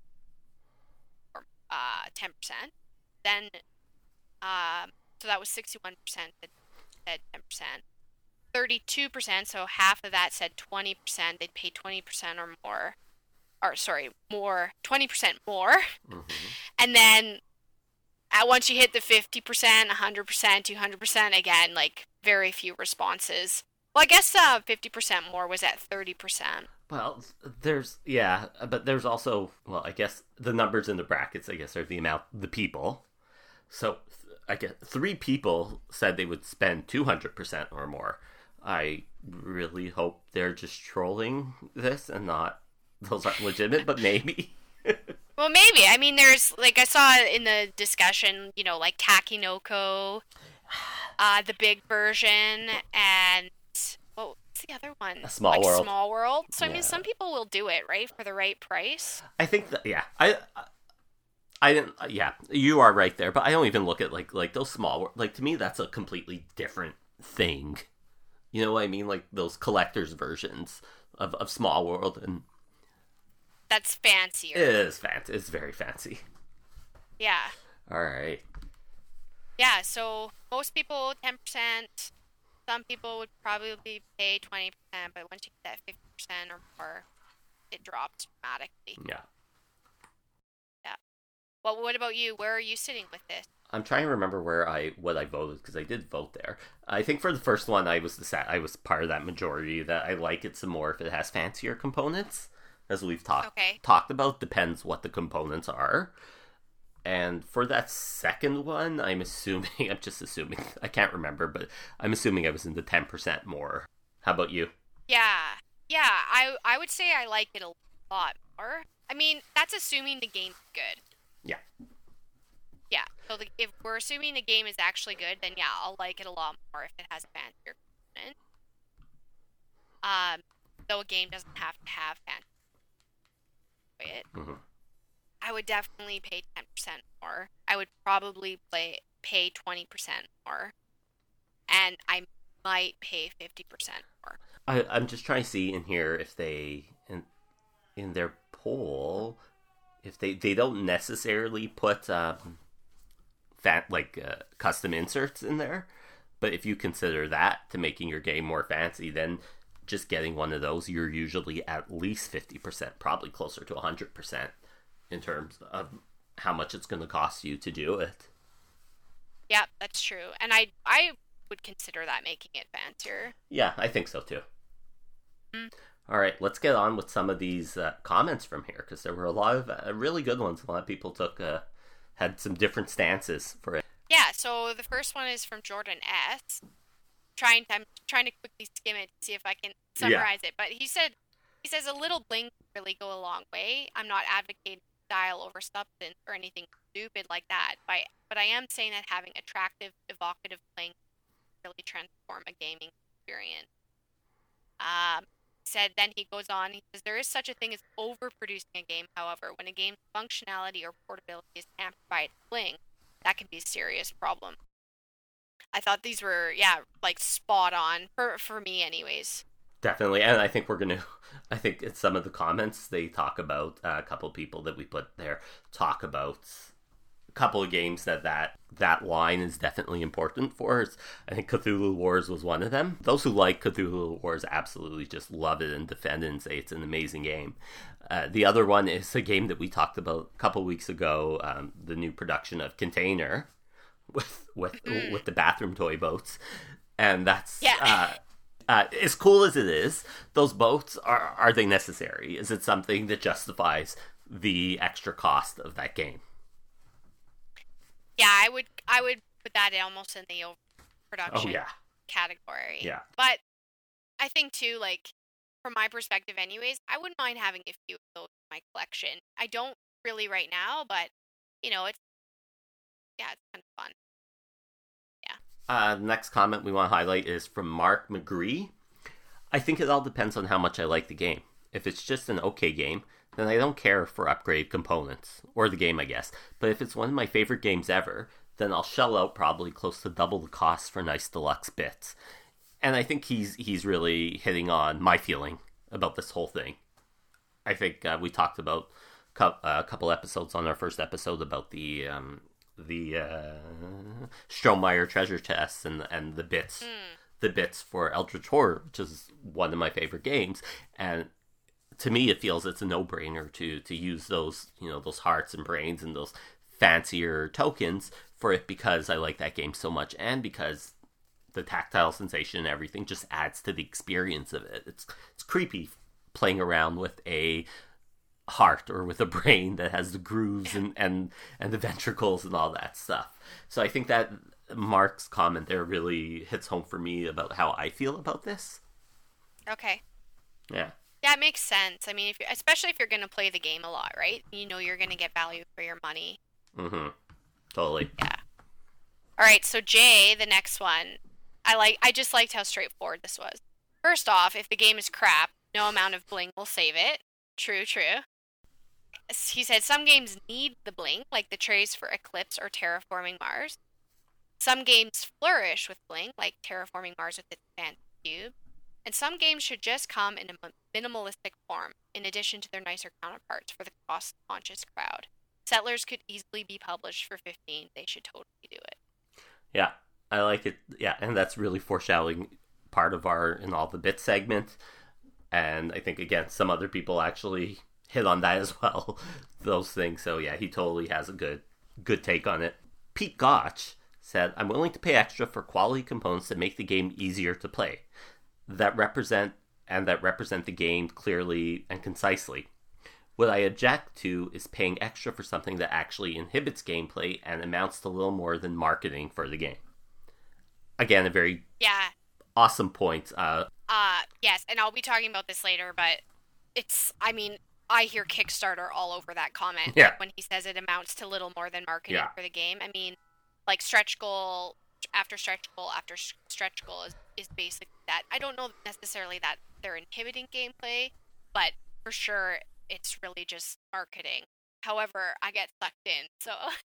or uh, ten percent. Then, um, so that was sixty-one percent that said ten percent. thirty-two percent, so half of that said twenty percent. They'd pay twenty percent or more. Or, sorry, more, twenty percent more. Mm-hmm. And then at once you hit the fifty percent, one hundred percent, two hundred percent, again, like very few responses. Well, I guess uh, fifty percent more was at thirty percent. Well, there's, yeah, but there's also, well, I guess the numbers in the brackets, I guess, are the amount, the people. So, I guess three people said they would spend two hundred percent or more. I really hope they're just trolling this and not, those aren't legitimate, but maybe. Well, maybe. I mean, there's, like, I saw in the discussion, you know, like Takinoko, uh, the big version, and what was the other one? A Small like World. Small World. So, I Yeah. mean, some people will do it, right, for the right price. I think that, yeah, I, I didn't, yeah, you are right there, but I don't even look at, like, like those small, like, to me, that's a completely different thing. You know what I mean? Like, those collector's versions of, of Small World, and That's fancier. it is fancy. It's very fancy. Yeah. All right. Yeah, so most people, ten percent. Some people would probably pay twenty percent, but once you get that fifty percent or more, it drops dramatically. Yeah. Well, what about you? Where are you sitting with this? I'm trying to remember where I what I voted because I did vote there. I think for the first one, I was the sa- I was part of that majority that I like it some more if it has fancier components, as we've talked Okay. talked about. Depends what the components are. And for that second one, I'm assuming I'm just assuming I can't remember, but I'm assuming I was in the ten percent more. How about you? Yeah. Yeah, I I would say I like it a lot more. I mean, that's assuming the game's good. Yeah. Yeah. So the, if we're assuming the game is actually good, then yeah, I'll like it a lot more if it has fancier components. Um, though a game doesn't have to have fancy it. Mm-hmm. I would definitely pay ten percent more. I would probably play pay twenty percent more. And I might pay fifty percent more. I, I'm just trying to see in here if they in in their poll if they they don't necessarily put um fat like uh, custom inserts in there, but if you consider that to making your game more fancy, then just getting one of those, you're usually at least fifty percent, probably closer to one hundred percent in terms of how much it's going to cost you to do it. Yeah, that's true. And I I would consider that making it fancier. Yeah, I think so too. Mm. All right, let's get on with some of these uh, comments from here, because there were a lot of uh, really good ones. A lot of people took uh, had some different stances for it. Yeah, so the first one is from Jordan S. Trying I'm trying to quickly skim it to see if I can summarize it. But he said he says a little bling really go a long way. I'm not advocating style over substance or anything stupid like that, but I, but I am saying that having attractive, evocative playing really transform a gaming experience. Um, said then he goes on. He says there is such a thing as overproducing a game. However, when a game's functionality or portability is hampered by its bling, that can be a serious problem. I thought these were yeah like spot on for for me, anyways. Definitely, and I think we're gonna. I think in some of the comments they talk about uh, a couple of people that we put there talk about a couple of games that that that line is definitely important for. It's, I think Cthulhu Wars was one of them. Those who like Cthulhu Wars absolutely just love it and defend it and say it's an amazing game. Uh, the other one is a game that we talked about a couple of weeks ago, um, the new production of Container with with Mm. with the bathroom toy boats, and that's Yeah. uh, uh, as cool as it is. Those boats are are they necessary? Is it something that justifies the extra cost of that game? Yeah, I would I would put that in almost in the overproduction Oh yeah, category. yeah. But I think too, like from my perspective, anyways, I wouldn't mind having a few of those in my collection. I don't really right now, but you know, it's yeah, it's kind of fun. Uh, next comment we want to highlight is from Mark McGree. I think it all depends on how much I like the game. If it's just an okay game, then I don't care for upgrade components, or the game I guess. But if it's one of my favorite games ever, then I'll shell out probably close to double the cost for nice deluxe bits. And I think he's he's really hitting on my feeling about this whole thing. I think uh, we talked about co- uh, a couple episodes on our first episode about the um, the uh, Strohmeyer treasure chests and and the bits Mm. the bits for Eldritch Horror, which is one of my favorite games. And to me, it feels it's a no brainer to to use those you know those hearts and brains and those fancier tokens for it because I like that game so much, and because the tactile sensation and everything just adds to the experience of it. It's it's creepy playing around with a heart or with a brain that has the grooves and, and, and the ventricles and all that stuff. So I think that Mark's comment there really hits home for me about how I feel about this. Okay. Yeah. Yeah, it makes sense. I mean, if you're, especially if you're going to play the game a lot, right? You know you're going to get value for your money. Mm-hmm. Totally. Yeah. All right, so Jay, the next one. I like. I just liked how straightforward this was. First off, if the game is crap, no amount of bling will save it. True, true. He said some games need the bling, like the trays for Eclipse or Terraforming Mars. Some games flourish with bling, like Terraforming Mars with its fancy cube. And some games should just come in a minimalistic form, in addition to their nicer counterparts for the cost-conscious crowd. Settlers could easily be published for fifteen. They should totally do it. Yeah, I like it. Yeah, and that's really foreshadowing part of our In All the Bits segment. And I think, again, some other people actually hit on that as well, those things. So yeah, he totally has a good good take on it. Pete Gotch said, I'm willing to pay extra for quality components that make the game easier to play, that represent and that represent the game clearly and concisely. What I object to is paying extra for something that actually inhibits gameplay and amounts to little more than marketing for the game. Again, a very yeah awesome point. Uh, uh, yes, and I'll be talking about this later, but it's, I mean, I hear Kickstarter all over that comment. Yeah. Like when he says it amounts to little more than marketing Yeah. for the game. I mean, like stretch goal after stretch goal after stretch goal is, is basically that. I don't know necessarily that they're inhibiting gameplay, but for sure it's really just marketing. However, I get sucked in, so...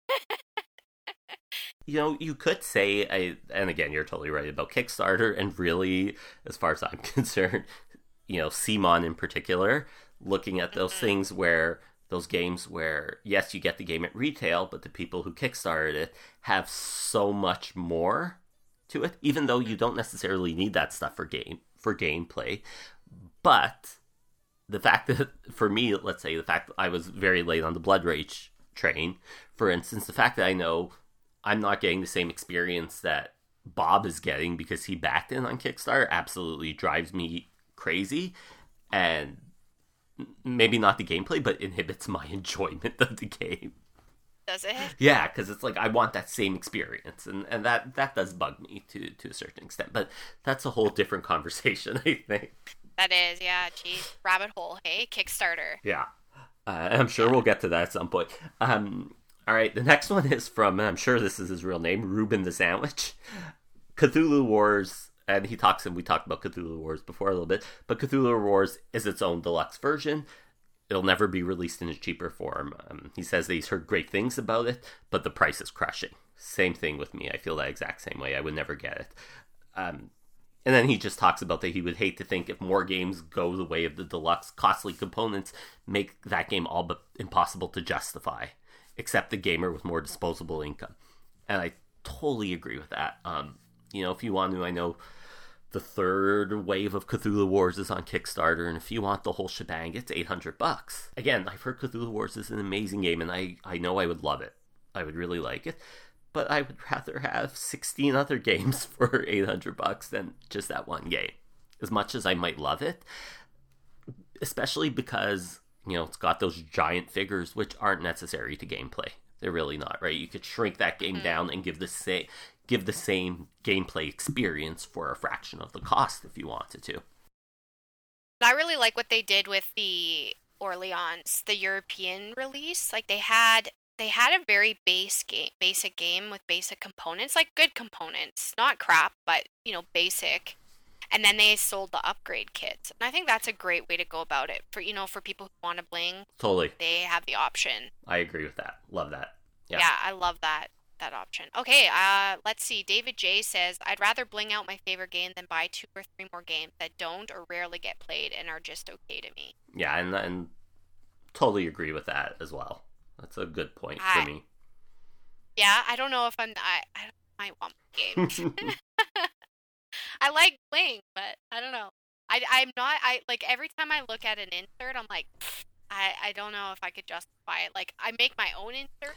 You know, you could say, I, and again, you're totally right about Kickstarter, and really, as far as I'm concerned, you know, C M O N in particular, looking at those mm-hmm. things where, those games where, yes, you get the game at retail, but the people who Kickstarted it have so much more to it, even though you don't necessarily need that stuff for game for gameplay. But the fact that, for me, let's say, the fact that I was very late on the Blood Rage train, for instance, the fact that I know I'm not getting the same experience that Bob is getting because he backed in on Kickstarter absolutely drives me crazy, and maybe not the gameplay, but inhibits my enjoyment of the game. Does it? Yeah, because it's like I want that same experience, and, and that, that does bug me to, to a certain extent, but that's a whole different conversation, I think. That is, yeah, geez. Rabbit hole, hey? Kickstarter. Yeah. Uh, I'm sure we'll get to that at some point. Um, all right, the next one is from, and I'm sure this is his real name, Ruben the Sandwich. Cthulhu Wars, and he talks, and we talked about Cthulhu Wars before a little bit, but Cthulhu Wars is its own deluxe version. It'll never be released in a cheaper form. Um, he says that he's heard great things about it, but the price is crushing. Same thing with me. I feel that exact same way. I would never get it. Um, and then he just talks about that he would hate to think if more games go the way of the deluxe, costly components make that game all but impossible to justify, except the gamer with more disposable income. And I totally agree with that. Um, you know, if you want to, I know the third wave of Cthulhu Wars is on Kickstarter, and if you want the whole shebang, it's eight hundred bucks. Again, I've heard Cthulhu Wars is an amazing game, and I, I know I would love it. I would really like it. But I would rather have sixteen other games for eight hundred bucks than just that one game. As much as I might love it, especially because, you know, it's got those giant figures, which aren't necessary to gameplay. They're really not, right? You could shrink that game down and give the same give the same gameplay experience for a fraction of the cost if you wanted to. I really like what they did with the Orleans, the European release. Like they had they had a very base game, basic game with basic components, like good components, not crap, but you know, basic. And then they sold the upgrade kits. And I think that's a great way to go about it. For, you know, for people who want to bling, Totally. they have the option. I agree with that. Love that. Yeah, yeah I love that that option. Okay, uh, let's see. David J says, I'd rather bling out my favorite game than buy two or three more games that don't or rarely get played and are just okay to me. Yeah, and, and totally agree with that as well. That's a good point I, for me. Yeah, I don't know if I'm... I, I might want games. I like bling, but I don't know. I, I'm not... I like, every time I look at an insert, I'm like, I, I don't know if I could justify it. Like, I make my own insert.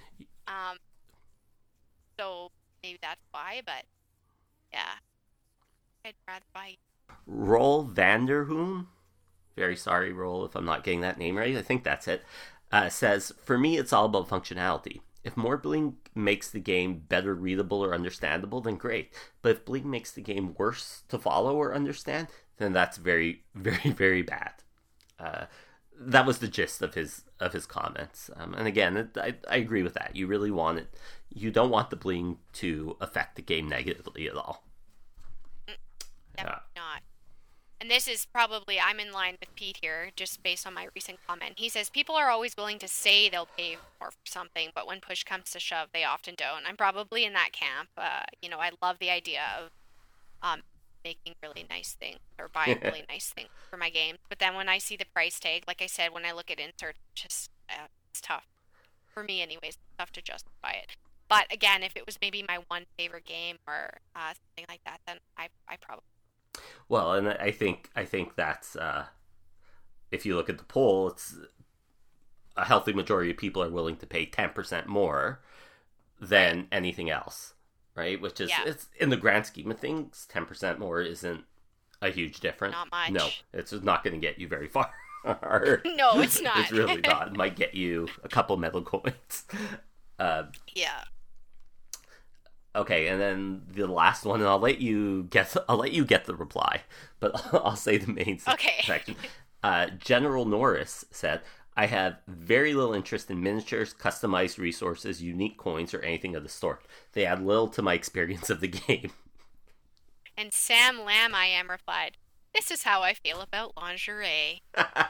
Um, so maybe that's why, but yeah, I'd rather buy. Roll Vanderhoom, very sorry, Roll, if I'm not getting that name right. I think that's it. Uh, says, for me, it's all about functionality. If more bling makes the game better readable or understandable, then great. But if bling makes the game worse to follow or understand, then that's very, very, very bad. Uh, that was the gist of his of his comments. Um, and again, it, I, I agree with that. You really want it. You don't want the bling to affect the game negatively at all. Definitely yeah. not. And this is probably, I'm in line with Pete here, just based on my recent comment. He says, people are always willing to say they'll pay more for something, but when push comes to shove, they often don't. I'm probably in that camp. Uh, you know, I love the idea of um, making really nice things or buying really nice things for my games. But then when I see the price tag, like I said, when I look at inserts, just uh, it's tough. For me anyways, it's tough to justify it. But again, if it was maybe my one favorite game or uh, something like that, then I, I probably Well, and I think I think that's uh, if you look at the poll, it's a healthy majority of people are willing to pay ten percent more than anything else, right? Which is, yeah. It's in the grand scheme of things, ten percent more isn't a huge difference. Not much. No, it's not going to get you very far. No, it's not. It's really not. It might get you a couple metal coins. Uh, yeah. Okay, and then the last one, and I'll let you get I'll let you get the reply, but I'll say the main okay. section. Uh, General Norris said, "I have very little interest in miniatures, customized resources, unique coins, or anything of the sort. They add little to my experience of the game." And Sam Lamb, I am replied, "This is how I feel about lingerie."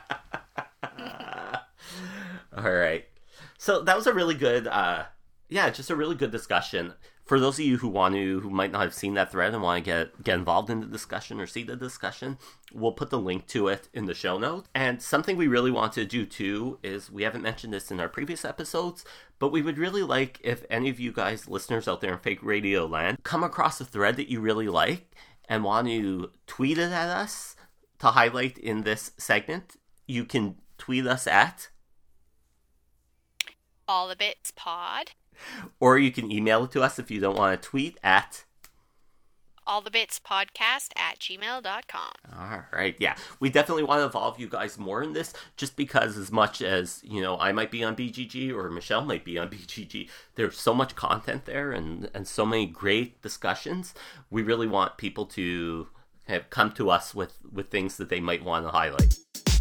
All right, so that was a really good, uh, yeah, just a really good discussion. For those of you who want to, who might not have seen that thread and want to get get involved in the discussion or see the discussion, we'll put the link to it in the show notes. And something we really want to do too is, we haven't mentioned this in our previous episodes, but we would really like if any of you guys, listeners out there in Fake Radio Land, come across a thread that you really like and want to tweet it at us to highlight in this segment. You can tweet us at All the Bits Pod. Or you can email it to us if you don't want to tweet at allthebitspodcast at gmail dot com. All right, yeah. We definitely want to involve you guys more in this, just because as much as, you know, I might be on B G G or Michelle might be on B G G, there's so much content there and, and so many great discussions. We really want people to have come to us with, with things that they might want to highlight.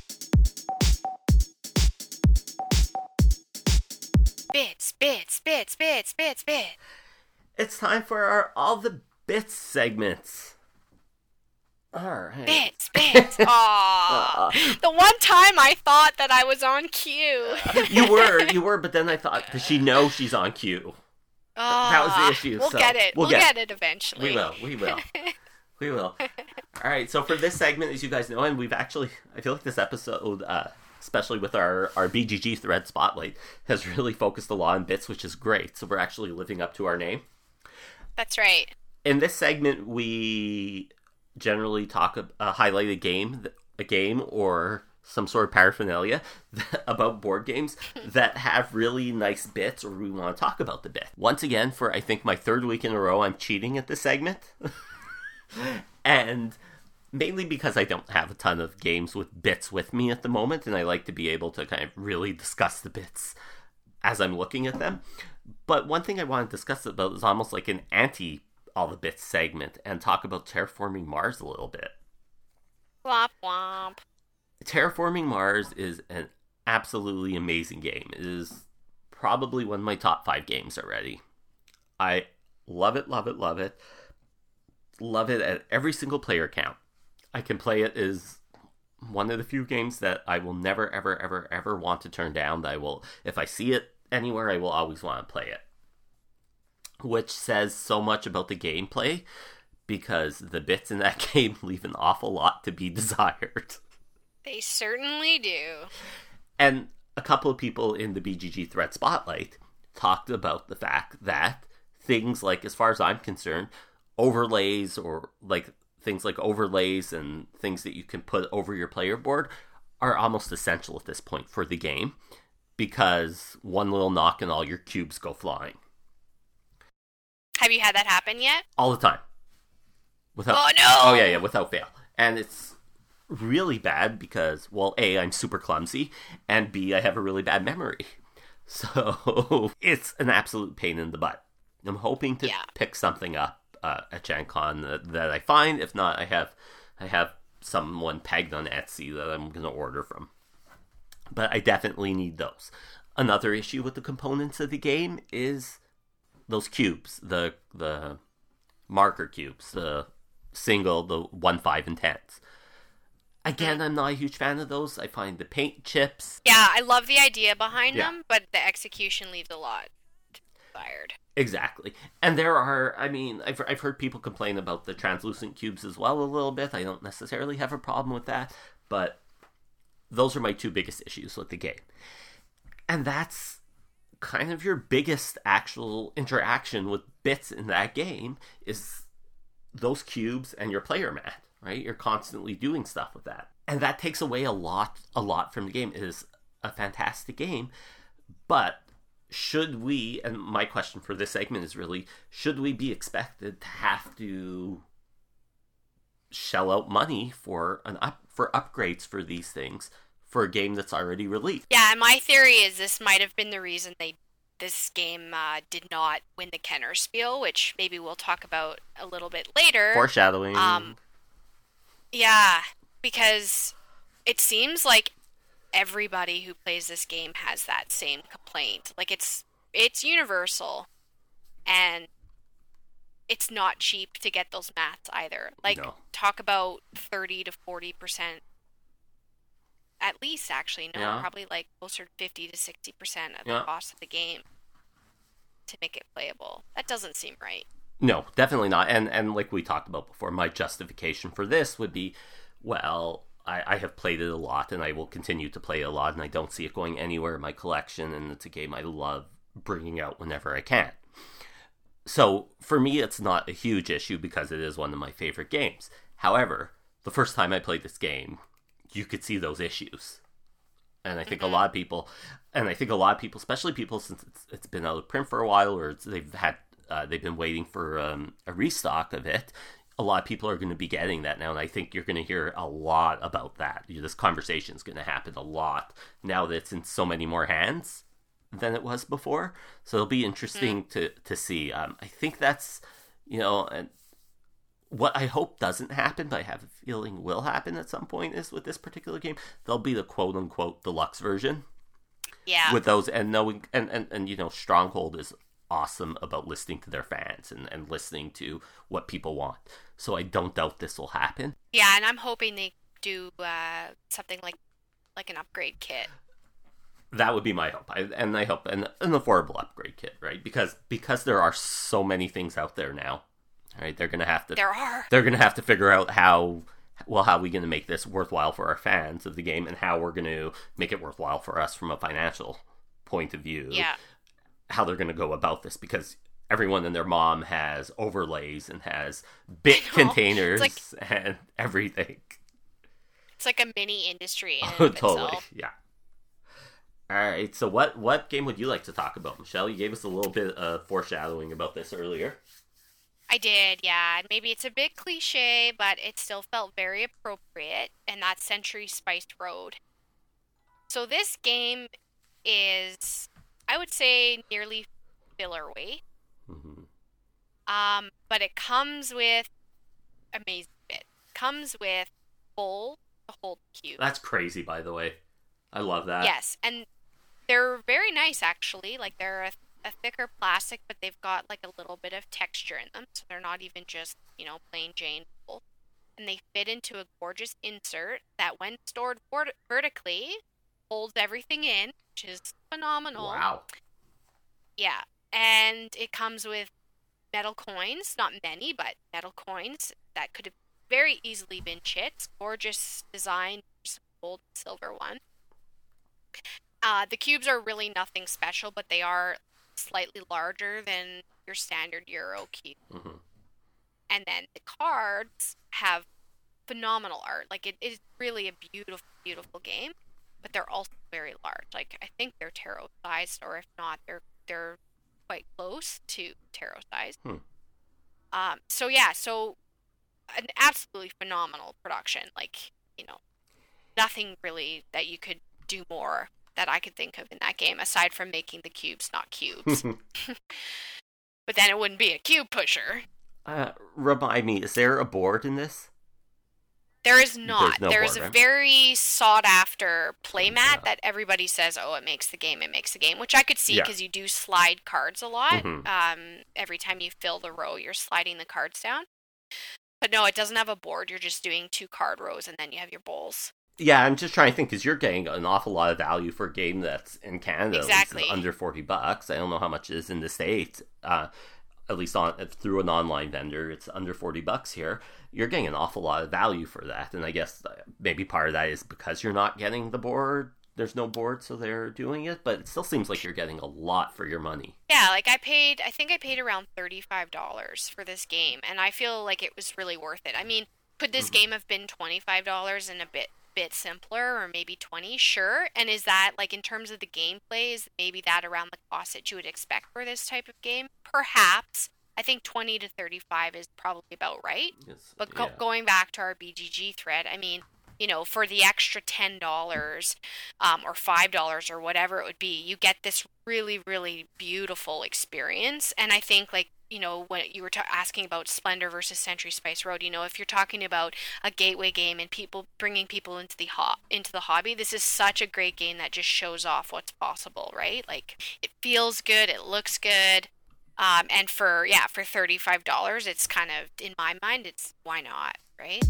Bits, bits, bits, bits, bits, bits. It's time for our All the Bits segments. All right. Bits, bits. Aww. The one time I thought that I was on cue. You were, you were, but then I thought, does she know she's on cue? Uh, that was the issue. We'll so get it. We'll, we'll get, get it eventually. We will. We will. We will. All right. So for this segment, as you guys know, and we've actually, I feel like this episode, uh, especially with our, our B G G thread spotlight, has really focused a lot on bits, which is great. So we're actually living up to our name. That's right. In this segment, we generally talk, uh, highlight a game, a game or some sort of paraphernalia about board games that have really nice bits, or we want to talk about the bit. Once again, for I think my third week in a row, I'm cheating at this segment. And mainly because I don't have a ton of games with bits with me at the moment, and I like to be able to kind of really discuss the bits as I'm looking at them. But one thing I want to discuss about is almost like an anti All the Bits segment, and talk about Terraforming Mars a little bit. Womp womp. Terraforming Mars is an absolutely amazing game. It is probably one of my top five games already. I love it, love it, love it. Love it at every single player count. I can play it as one of the few games that I will never, ever, ever, ever want to turn down. That I will, if I see it anywhere, I will always want to play it. Which says so much about the gameplay, because the bits in that game leave an awful lot to be desired. They certainly do. And a couple of people in the B G G Thread Spotlight talked about the fact that things like, as far as I'm concerned, overlays or like things like overlays and things that you can put over your player board are almost essential at this point for the game. because one little knock and all your cubes go flying. Have you had that happen yet? All the time. Without, oh, no! Oh, yeah, yeah, without fail. And it's really bad because, well, A, I'm super clumsy, and B, I have a really bad memory. So it's an absolute pain in the butt. I'm hoping to yeah. pick something up uh, at Gen Con that, that I find. If not, I have I have someone pegged on Etsy that I'm going to order from. But I definitely need those. Another issue with the components of the game is those cubes, the the marker cubes, the single, the one, five, and tens. Again, I'm not a huge fan of those. I find the paint chips. Yeah, I love the idea behind Yeah. them, but the execution leaves a lot desired. Exactly. And there are, I mean, I've, I've heard people complain about the translucent cubes as well a little bit. I don't necessarily have a problem with that, but those are my two biggest issues with the game. And that's kind of your biggest actual interaction with bits in that game is those cubes and your player mat, right? You're constantly doing stuff with that. And that takes away a lot, a lot from the game. It is a fantastic game, but should we, and my question for this segment is really, should we be expected to have to shell out money for an up for upgrades for these things for a game that's already released? Yeah, and my theory is this might have been the reason they this game uh, did not win the Kenner Spiel, which maybe we'll talk about a little bit later. Foreshadowing. Um, yeah, because it seems like everybody who plays this game has that same complaint. Like it's it's universal, and it's not cheap to get those mats either. Like No. talk about thirty to forty percent. At least, actually, no, Yeah. probably like closer to fifty to sixty percent of Yeah. the cost of the game to make it playable. That doesn't seem right. No, definitely not. And and like we talked about before, my justification for this would be, well, I, I have played it a lot, and I will continue to play it a lot, and I don't see it going anywhere in my collection, and it's a game I love bringing out whenever I can. So, for me, it's not a huge issue because it is one of my favorite games. However, the first time I played this game, you could see those issues. And I think mm-hmm. a lot of people, and I think a lot of people, especially people since it's, it's been out of print for a while, or it's, they've had, uh, they've been waiting for um, a restock of it, a lot of people are going to be getting that now, and I think you're going to hear a lot about that. This conversation is going to happen a lot now that it's in so many more hands than it was before. So it'll be interesting mm. to to see. Um, I think that's, you know, and what I hope doesn't happen, but I have a feeling will happen at some point, is with this particular game, there'll be the quote unquote deluxe version. Yeah. With those, and knowing, and, and, and you know, Stronghold is awesome about listening to their fans and, and listening to what people want. So I don't doubt this will happen. Yeah, and I'm hoping they do uh, something like like an upgrade kit. That would be my hope. I, and I hope an, an affordable upgrade kit, right? Because because there are so many things out there now, right? They're going to have to There are. They're going to have to figure out how well how are we going to make this worthwhile for our fans of the game, and how we're going to make it worthwhile for us from a financial point of view. Yeah. How they're going to go about this, because everyone and their mom has overlays and has bit containers like, and everything. It's like a mini industry in oh, of totally, itself. Yeah. All right, so what, what game would you like to talk about, Michelle? You gave us a little bit of foreshadowing about this earlier. I did, yeah. Maybe it's a bit cliche, but it still felt very appropriate, and that's Century Spiced Road. So this game is, I would say, nearly filler weight. Mm-hmm. Um, but it comes with amazing bits. It comes with full to hold cube. That's crazy, by the way. I love that. Yes, and they're very nice, actually. Like, they're a, a thicker plastic, but they've got, like, a little bit of texture in them. So they're not even just, you know, plain Jane full. And they fit into a gorgeous insert that, when stored vert- vertically, holds everything in, which is phenomenal. Wow. Yeah, and it comes with metal coins. Not many, but metal coins that could have very easily been chits. Gorgeous design, some gold and silver one. Uh, the cubes are really nothing special, but they are slightly larger than your standard Euro cube. Mm-hmm. And then the cards have phenomenal art. Like, it is really a beautiful, beautiful game. but they're also very large. Like, I think they're tarot sized, or if not, they're they're quite close to tarot sized. Hmm. Um, so yeah, so an absolutely phenomenal production. Like, you know, nothing really that you could do more that I could think of in that game, aside from making the cubes not cubes. But then it wouldn't be a cube pusher. Uh, remind me, is there a board in this? There is not. No There's board, a right? very sought after playmat Yeah. that everybody says, oh, it makes the game, it makes the game, which I could see Yeah. because you do slide cards a lot. Mhm. Um, every time you fill the row, you're sliding the cards down. But no, it doesn't have a board. You're just doing two card rows, and then you have your bowls. Yeah, I'm just trying to think, because you're getting an awful lot of value for a game that's in Canada. Exactly. It's under forty bucks. I don't know how much it is in the States. Uh, at least on through an online vendor, it's under forty bucks here. You're getting an awful lot of value for that. And I guess maybe part of that is because you're not getting the board. There's no board, so they're doing it. But it still seems like you're getting a lot for your money. Yeah, like I paid, I think I paid around thirty-five dollars for this game, and I feel like it was really worth it. I mean, could this Mhm. game have been twenty-five dollars and a bit bit simpler, or maybe twenty? Sure. And is that, like, in terms of the gameplay, is maybe that around the cost that you would expect for this type of game? Perhaps. I think twenty to thirty-five is probably about right. It's- But go- yeah. going back to our B G G thread, I mean, you know, for the extra ten dollars um, or five dollars or whatever it would be, you get this really, really beautiful experience. And I think, like, you know, when you were ta- asking about Splendor versus Century Spice Road, you know, if you're talking about a gateway game and people bringing people into the ho- into the hobby, this is such a great game that just shows off what's possible, right? Like, it feels good, it looks good. Um, and for, yeah, for thirty-five dollars, it's kind of, in my mind, it's why not, right?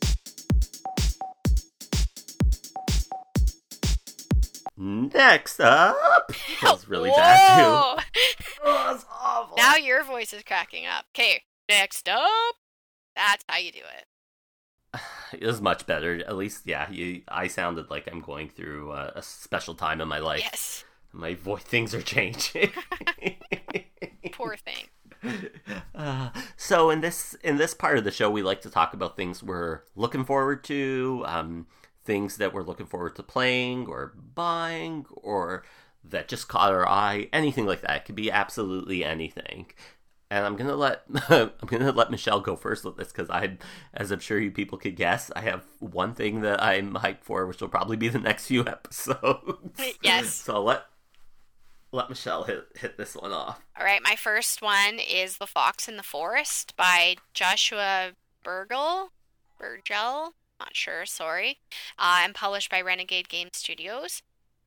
Next up, that was really bad too. Whoa! Oh, that's awful. Now your voice is cracking up. Okay, next up. That's how you do it. It was much better. At least, yeah, you, I sounded like I'm going through uh, a special time in my life. Yes. My voice, things are changing. Poor thing. Uh, so in this in this part of the show, we like to talk about things we're looking forward to, um, things that we're looking forward to playing or buying, or that just caught our eye. Anything like that. It could be absolutely anything. And I'm gonna let I'm gonna let Michelle go first with this because I, as I'm sure you people could guess, I have one thing that I'm hyped for, which will probably be the next few episodes. Yes. So I'll let let Michelle hit hit this one off. All right, my first one is The Fox in the Forest by Joshua Burgel. Burgel? Not sure, sorry. Uh, and published by Renegade Game Studios.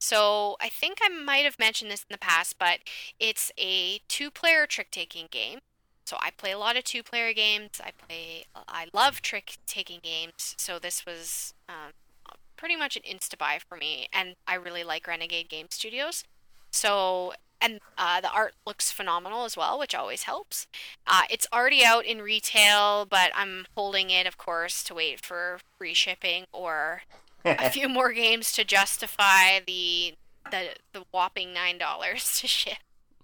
So I think I might have mentioned this in the past, but it's a two-player trick-taking game. So I play a lot of two-player games. I play, I love trick-taking games. So this was um, pretty much an insta-buy for me, and I really like Renegade Game Studios. So, and uh, the art looks phenomenal as well, which always helps. Uh, it's already out in retail, but I'm holding it, of course, to wait for free shipping or a few more games to justify the the the whopping nine dollars to ship.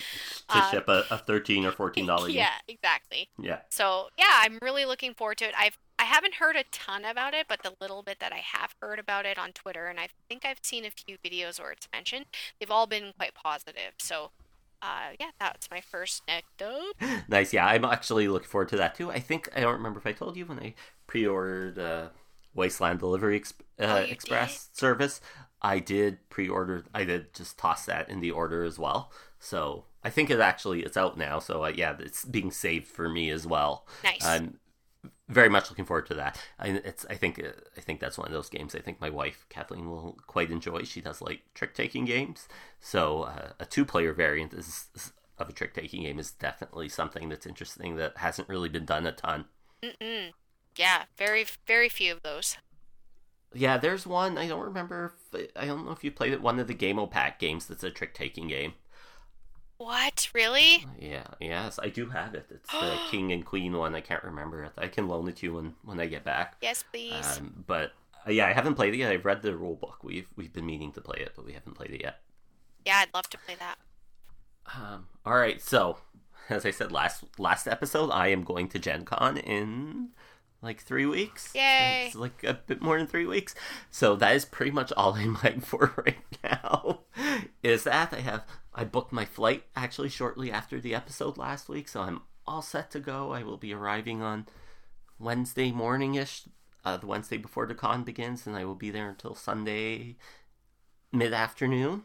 to Um, ship a, a thirteen or fourteen dollar game. Yeah, exactly. Yeah. So yeah, I'm really looking forward to it. I've I haven't heard a ton about it, but the little bit that I have heard about it on Twitter, and I think I've seen a few videos where it's mentioned, they've all been quite positive. So uh, yeah, that's my first next up. Nice. Yeah, I'm actually looking forward to that too. I think I don't remember if I told you when I pre-ordered uh, Wasteland Delivery Exp- uh, Oh, you Express service. I did pre-order. I did just toss that in the order as well. So I think it actually it's out now. So uh, yeah, it's being saved for me as well. Nice. I'm very much looking forward to that. I, it's I think uh, I think that's one of those games I think my wife Kathleen will quite enjoy. She does like trick-taking games, so uh, a two-player variant is, is of a trick-taking game is definitely something that's interesting that hasn't really been done a ton. Mm-mm. Yeah, very very few of those. Yeah, there's one I don't remember. If, I don't know if you played it. One of the Game O Pack games that's a trick-taking game. What? Really? Yeah, yes, I do have it. It's the King and Queen one. I can't remember it. I can loan it to you when, when I get back. Yes, please. Um, but uh, yeah, I haven't played it yet. I've read the rule book. We've we've been meaning to play it, but we haven't played it yet. Yeah, I'd love to play that. Um, all right, so as I said last last episode, I am going to Gen Con in like three weeks. Yay! It's like a bit more than three weeks. So that is pretty much all I'm hyped for right now. Is that I have I booked my flight actually shortly after the episode last week, so I'm all set to go. I will be arriving on Wednesday morning-ish, uh, the Wednesday before the con begins, and I will be there until Sunday mid-afternoon.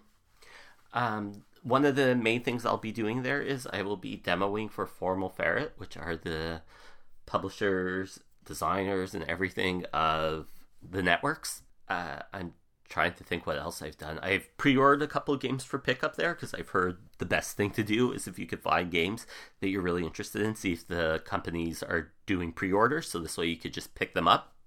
Um, one of the main things I'll be doing there is I will be demoing for Formal Ferret, which are the publishers, designers, and everything of the networks. Uh, I'm trying to think what else I've done. I've pre-ordered a couple of games for pickup there because I've heard the best thing to do is if you could find games that you're really interested in, see if the companies are doing pre-orders, so this way you could just pick them up.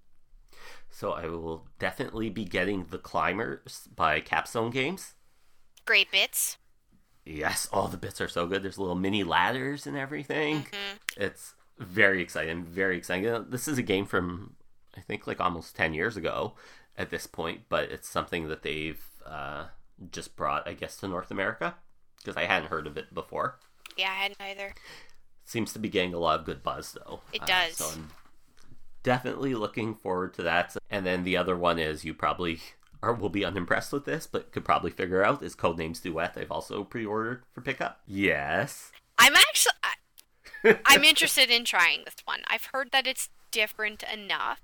So I will definitely be getting The Climbers by Capstone Games. Great bits. Yes, all the bits are so good. There's little mini ladders and everything. Mm-hmm. It's very exciting, very exciting. This is a game from, I think, like almost ten years ago at this point, but it's something that they've uh, just brought, I guess, to North America, because I hadn't heard of it before. Yeah, I hadn't either. Seems to be getting a lot of good buzz, though. It does. Uh, so I'm definitely looking forward to that. And then the other one is, you probably are, will be unimpressed with this, but could probably figure out, is Codenames Duet. I've also pre-ordered for pickup. Yes. I'm actually... I, I'm interested in trying this one. I've heard that it's different enough.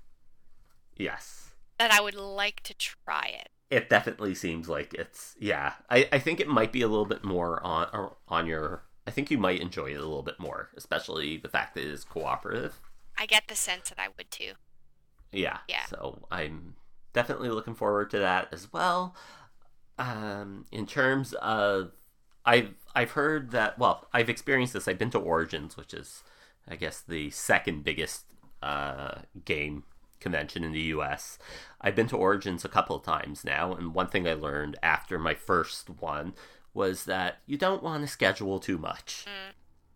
Yes. That I would like to try it. It definitely seems like it's, yeah. I, I think it might be a little bit more on on your, I think you might enjoy it a little bit more, especially the fact that it is cooperative. I get the sense that I would too. Yeah. Yeah. So I'm definitely looking forward to that as well. Um, in terms of, I've, I've heard that, well, I've experienced this. I've been to Origins, which is, I guess, the second biggest uh, game convention in the U S. I've been to Origins a couple of times now, and one thing I learned after my first one was that you don't want to schedule too much. Mm.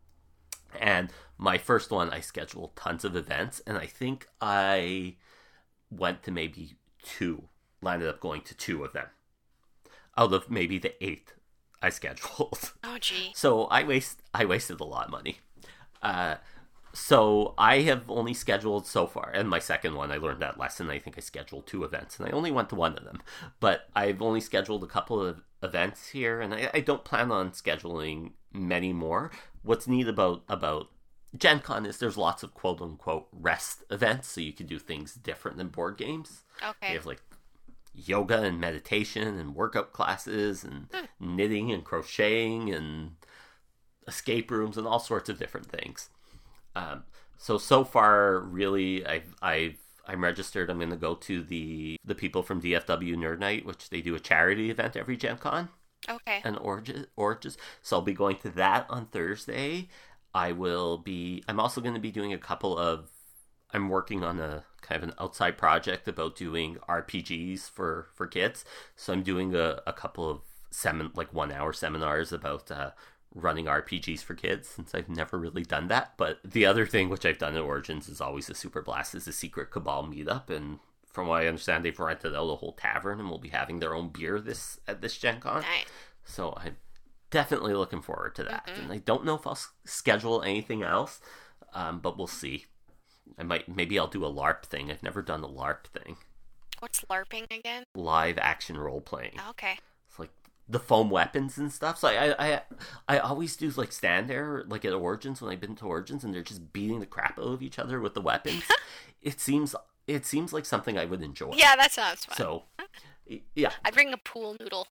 And my first one, I scheduled tons of events, and I think I went to maybe two, landed up going to two of them, out of maybe the eight I scheduled. Oh, gee. So I waste I wasted a lot of money. Uh, So I have only scheduled so far, and my second one, I learned that lesson. I think I scheduled two events, and I only went to one of them. But I've only scheduled a couple of events here, and I, I don't plan on scheduling many more. What's neat about, about Gen Con is there's lots of quote-unquote rest events, so you can do things different than board games. Okay. You have, like, yoga and meditation and workout classes and hmm. knitting and crocheting and escape rooms and all sorts of different things. Um, so, so far, really, I've, I've, I'm registered. I'm going to go to the, the people from D F W Nerd Night, which they do a charity event every Gen Con. Okay. And Origins, Origins. So I'll be going to that on Thursday. I will be, I'm also going to be doing a couple of, I'm working on a kind of an outside project about doing R P Gs for, for kids. So I'm doing a, a couple of semin, like one hour seminars about, uh, running R P Gs for kids, since I've never really done that. But the other thing which I've done at Origins is always a super blast, is a secret Cabal meetup, and from what I understand, they've rented out a whole tavern and will be having their own beer this at this Gen Con. Nice. So I'm definitely looking forward to that. Mm-hmm. And I don't know if I'll s- schedule anything else, um, but we'll see. I might, maybe I'll do a LARP thing. I've never done a LARP thing. What's LARPing again? Live action role playing. Okay. It's like the foam weapons and stuff. So I, I, I always do like stand there, like at Origins when I've been to Origins, and they're just beating the crap out of each other with the weapons. it seems, it seems like something I would enjoy. Yeah, that sounds fun. So, yeah, I bring a pool noodle.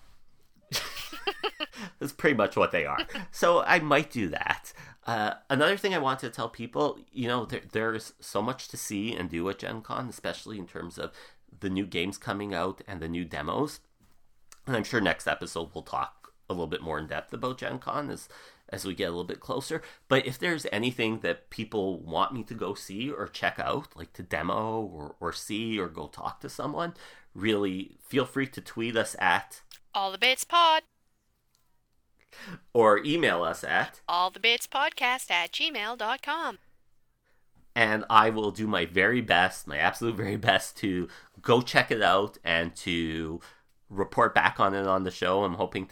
That's pretty much what they are. So I might do that. Uh, another thing I want to tell people, you know, there, there's so much to see and do at Gen Con, especially in terms of the new games coming out and the new demos. And I'm sure next episode we'll talk a little bit more in depth about Gen Con as, as we get a little bit closer. But if there's anything that people want me to go see or check out, like to demo or, or see or go talk to someone, really feel free to tweet us at All the Bits Pod. Or email us at all the bits podcast at gmail dot com. And I will do my very best, my absolute very best, to go check it out and to report back on it on the show. I'm hoping to get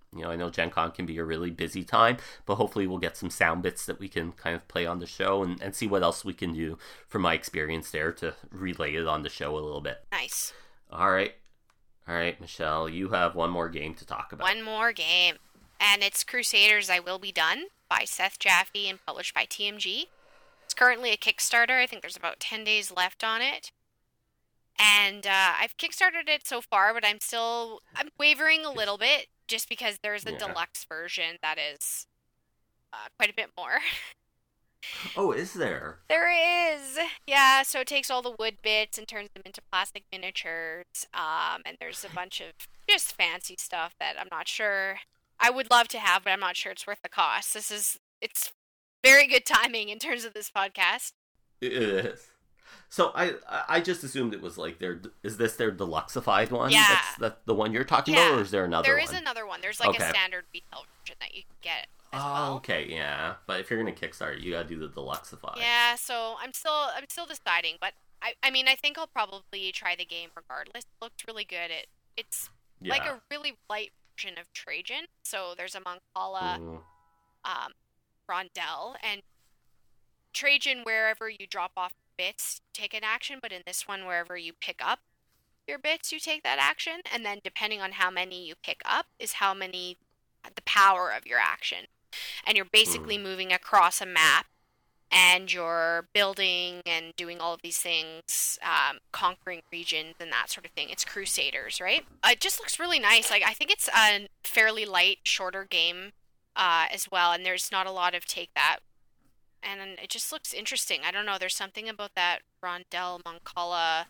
You know, I know Gen Con can be a really busy time, but hopefully we'll get some sound bits that we can kind of play on the show and, and see what else we can do from my experience there to relay it on the show a little bit. Nice. All right. All right, Michelle, you have one more game to talk about. One more game. And it's Crusaders I Will Be Done by Seth Jaffe and published by T M G. It's currently a Kickstarter. I think there's about ten days left on it. And uh, I've Kickstarted it so far, but I'm still I'm wavering a little bit just because there's a yeah. deluxe version that is uh, quite a bit more. Oh, is there? There is. Yeah, so it takes all the wood bits and turns them into plastic miniatures. Um, and there's a bunch of just fancy stuff that I'm not sure I would love to have, but I'm not sure it's worth the cost. This is it's very good timing in terms of this podcast. It is. So I I just assumed it was like their is this their deluxeified one? Yeah. That's that the one you're talking yeah. about, or is there another there one? There is another one. There's like okay. a standard retail version that you can get as oh, well. okay, yeah. But if you're gonna Kickstarter, you gotta do the deluxeified. Yeah, so I'm still I'm still deciding, but I I mean I think I'll probably try the game regardless. It looked really good. It it's yeah. like a really light version of Trajan. So there's a Mancala mm. um Rondel, and Trajan, wherever you drop off bits, take an action, but in this one, wherever you pick up your bits, you take that action, and then depending on how many you pick up is how many, the power of your action. And you're basically mm. moving across a map, and you're building and doing all of these things, um, conquering regions and that sort of thing. It's Crusaders, right? Uh, it just looks really nice. Like, I think it's a fairly light, shorter game uh, as well, and there's not a lot of take that. And it just looks interesting. I don't know. There's something about that Rondel Mancala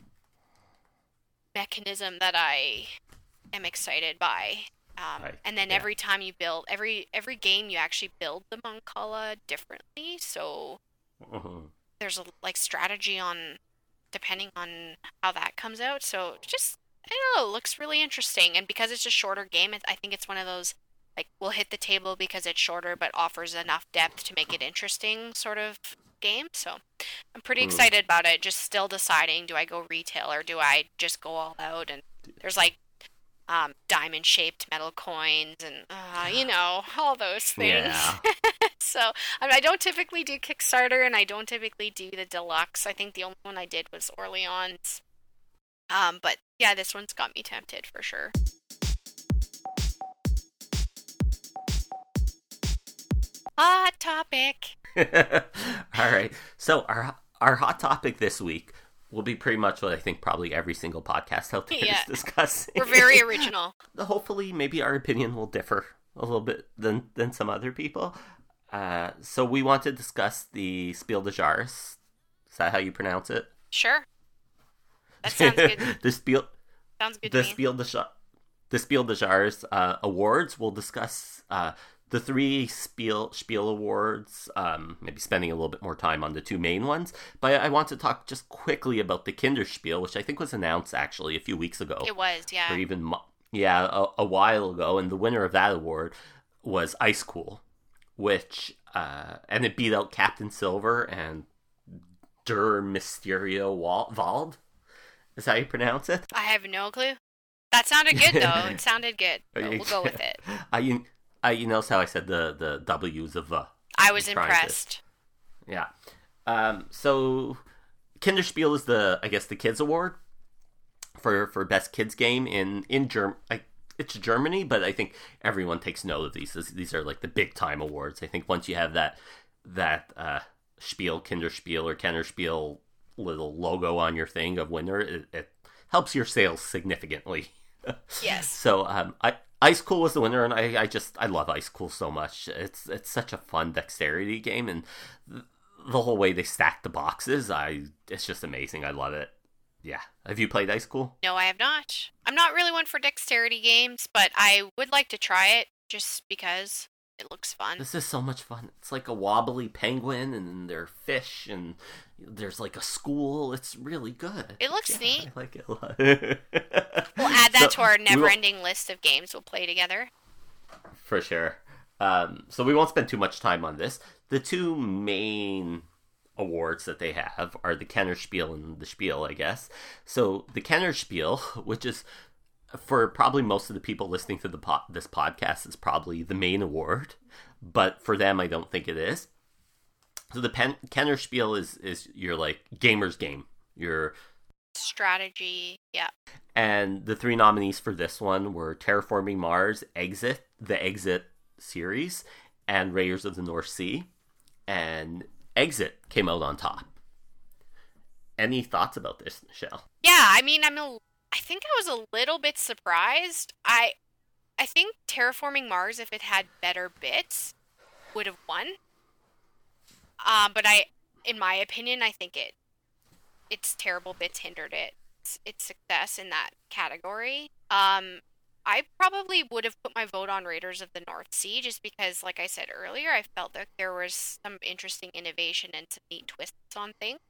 mechanism that I am excited by. Um, right. And then yeah. every time you build, every every game you actually build the Mancala differently. So mm-hmm. there's a like strategy on depending on how that comes out. So just I don't know. It looks really interesting. And because it's a shorter game, I think it's one of those. Like, we'll hit the table because it's shorter but offers enough depth to make it interesting sort of game. So I'm pretty mm. excited about it. Just still deciding, do I go retail or do I just go all out? And there's like um, diamond-shaped metal coins and, uh, you know, all those things. Yeah. So I, mean, I don't typically do Kickstarter and I don't typically do the deluxe. I think the only one I did was Orleans. Um, but yeah, this one's got me tempted for sure. Hot topic. All right. So our our hot topic this week will be pretty much what I think probably every single podcast out there yeah. is discussing. We're very original. Hopefully, maybe our opinion will differ a little bit than than some other people. Uh, so we want to discuss the Spiel des Jahres. Is that how you pronounce it? Sure. That sounds good. the Spiel. Sounds good. The to Spiel des Jahres. The Spiel des Jahres uh, awards. We'll discuss. Uh, The three Spiel Spiel Awards, um, maybe spending a little bit more time on the two main ones. But I want to talk just quickly about the Kinderspiel, which I think was announced actually a few weeks ago. It was, yeah. Or even, yeah, a, a while ago. And the winner of that award was Ice Cool, which, uh, and it beat out Captain Silver and Der Mysterio Wald. Is that how you pronounce it? I have no clue. That sounded good, though. It sounded good. But we'll go with it. I, I, you notice how I said the, the W's of the. I was impressed. To, yeah. Um, so, Kinderspiel is the, I guess, the kids award for, for best kids game in, in Germ. I, it's Germany, but I think everyone takes note of these. These are like the big time awards. I think once you have that, that uh, Spiel, Kinderspiel or Kennerspiel little logo on your thing of winner, it, it helps your sales significantly. Yes. So, um, I, Ice Cool was the winner, and I, I just, I love Ice Cool so much. It's it's such a fun dexterity game, and th- the whole way they stack the boxes, I it's just amazing. I love it. Yeah. Have you played Ice Cool? No, I have not. I'm not really one for dexterity games, but I would like to try it just because it looks fun. This is so much fun. It's like a wobbly penguin, and there are fish, and there's like a school. It's really good. It looks yeah, neat. I like it a lot. We'll add that so, to our never-ending we'll... list of games we'll play together. For sure. Um, so we won't spend too much time on this. The two main awards that they have are the Kennerspiel and the Spiel, I guess. So the Kennerspiel, which is for probably most of the people listening to the po- this podcast, it's probably the main award, but for them, I don't think it is. So the Pen- Kenner Spiel is is your like gamer's game, your strategy, yeah. And the three nominees for this one were Terraforming Mars, Exit, the Exit series, and Raiders of the North Sea. And Exit came out on top. Any thoughts about this, Michelle? Yeah, I mean, I'm a, I think I was a little bit surprised. I I think Terraforming Mars, if it had better bits, would have won. Um, but I, in my opinion, I think it, its terrible bits hindered it, its, its success in that category. Um, I probably would have put my vote on Raiders of the North Sea just because, like I said earlier, I felt that there was some interesting innovation and some neat twists on things.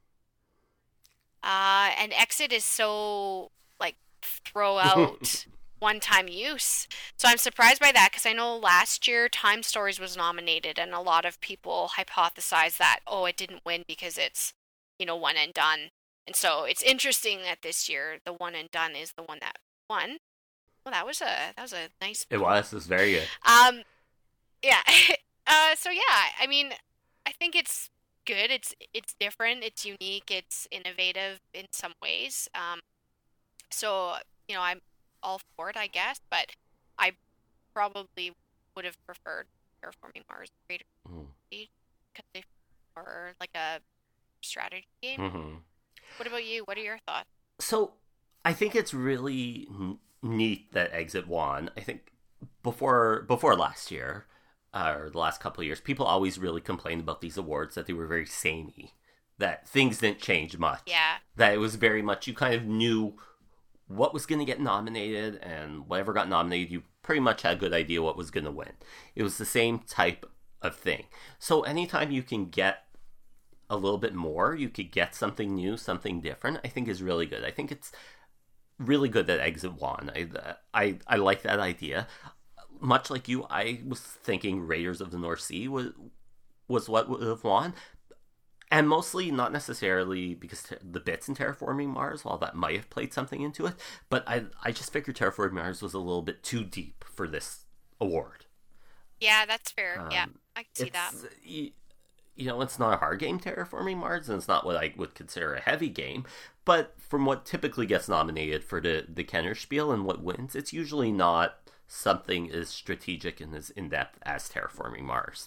Uh, and Exit is so, like, throw out one-time use. So I'm surprised by that because I know last year Time Stories was nominated and a lot of people hypothesized that, oh, it didn't win because it's, you know, one and done. And so it's interesting that this year the one and done is the one that won. Well, that was a that was a nice. It was. It was very good. Um, yeah. uh, so yeah, I mean, I think it's good. It's it's different. It's unique. It's innovative in some ways. Um, so you know, I'm all for it, I guess. But I probably would have preferred Terraforming Mars Greater Mm. because they are like a strategy game. Mm-hmm. What about you? What are your thoughts? So I think it's really n- neat that Exit won. I think before before last year, uh, or the last couple of years, people always really complained about these awards that they were very samey, that things didn't change much. Yeah. That it was very much, you kind of knew what was going to get nominated, and whatever got nominated, you pretty much had a good idea what was going to win. It was the same type of thing. So anytime you can get a little bit more, you could get something new, something different, I think is really good. I think it's really good that Exit won. I, I, I like that idea. Much like you, I was thinking Raiders of the North Sea was, was what would have won. And mostly not necessarily because ter- the bits in Terraforming Mars, while that might have played something into it, but I I just figured Terraforming Mars was a little bit too deep for this award. Yeah, that's fair. Um, yeah, I can see that. You, you know, it's not a hard game, Terraforming Mars, and it's not what I would consider a heavy game, but from what typically gets nominated for the, the Kenner Spiel and what wins, it's usually not something as strategic and as in-depth as Terraforming Mars.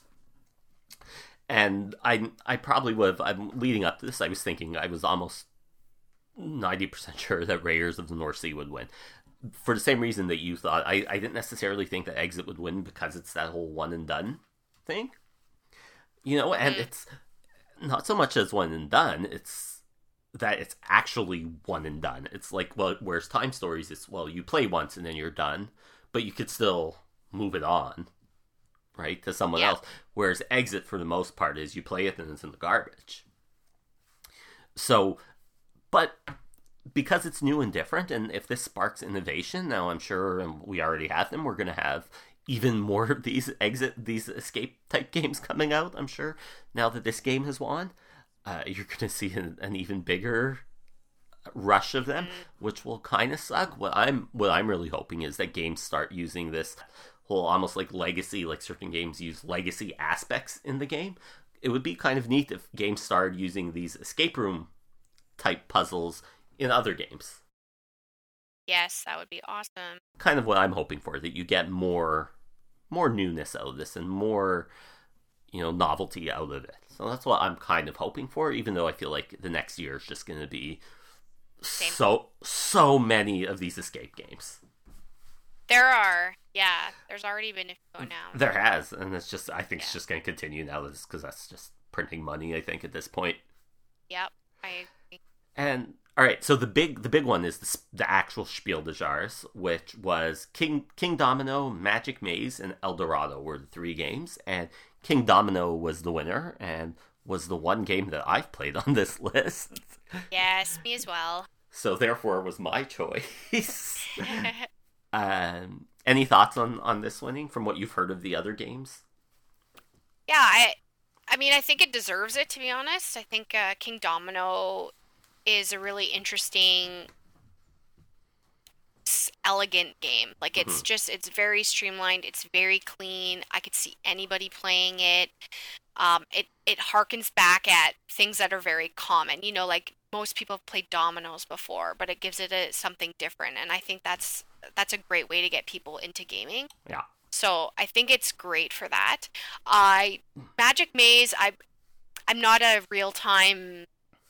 And I I probably would have, I'm leading up to this, I was thinking, I was almost ninety percent sure that Raiders of the North Sea would win. For the same reason that you thought. I, I didn't necessarily think that Exit would win because it's that whole one and done thing. You know, and it's not so much as one and done, it's that it's actually one and done. It's like, well, whereas Time Stories is, well, you play once and then you're done, but you could still move it on, right, to someone Yeah. else. Whereas Exit, for the most part, is you play it and it's in the garbage. So, but because it's new and different, and if this sparks innovation, now I'm sure, and we already have them, we're going to have even more of these exit, these escape type games coming out, I'm sure, now that this game has won. Uh, you're going to see an, an even bigger rush of them, which will kind of suck. What I'm what I'm really hoping is that games start using this whole almost like legacy, like certain games use legacy aspects in the game. It would be kind of neat if games started using these escape room type puzzles in other games. Yes, that would be awesome. Kind of what I'm hoping for, that you get more more newness out of this and more, you know, novelty out of it. So that's what I'm kind of hoping for, even though I feel like the next year is just going to be Same. so so many of these escape games. There are, yeah. There's already been a few now. There has, and it's just, I think Yeah. it's just going to continue now, because that's just printing money, I think, at this point. Yep, I agree. And all right, so the big the big one is the, s- the actual Spiel des Jahres, which was King King Domino, Magic Maze, and El Dorado were the three games, and King Domino was the winner and was the one game that I've played on this list. Yes, me as well. So therefore, it was my choice. um, any thoughts on on this winning from what you've heard of the other games? Yeah, I, I mean, I think it deserves it, to be honest. I think uh, King Domino is a really interesting s- elegant game. Like, it's Mhm. just, it's very streamlined. It's very clean. I could see anybody playing it. Um, it, it harkens back at things that are very common. You know, like most people have played dominoes before, but it gives it a, something different. And I think that's, that's a great way to get people into gaming. Yeah. So I think it's great for that. I, Magic Maze, I, I'm not a real-time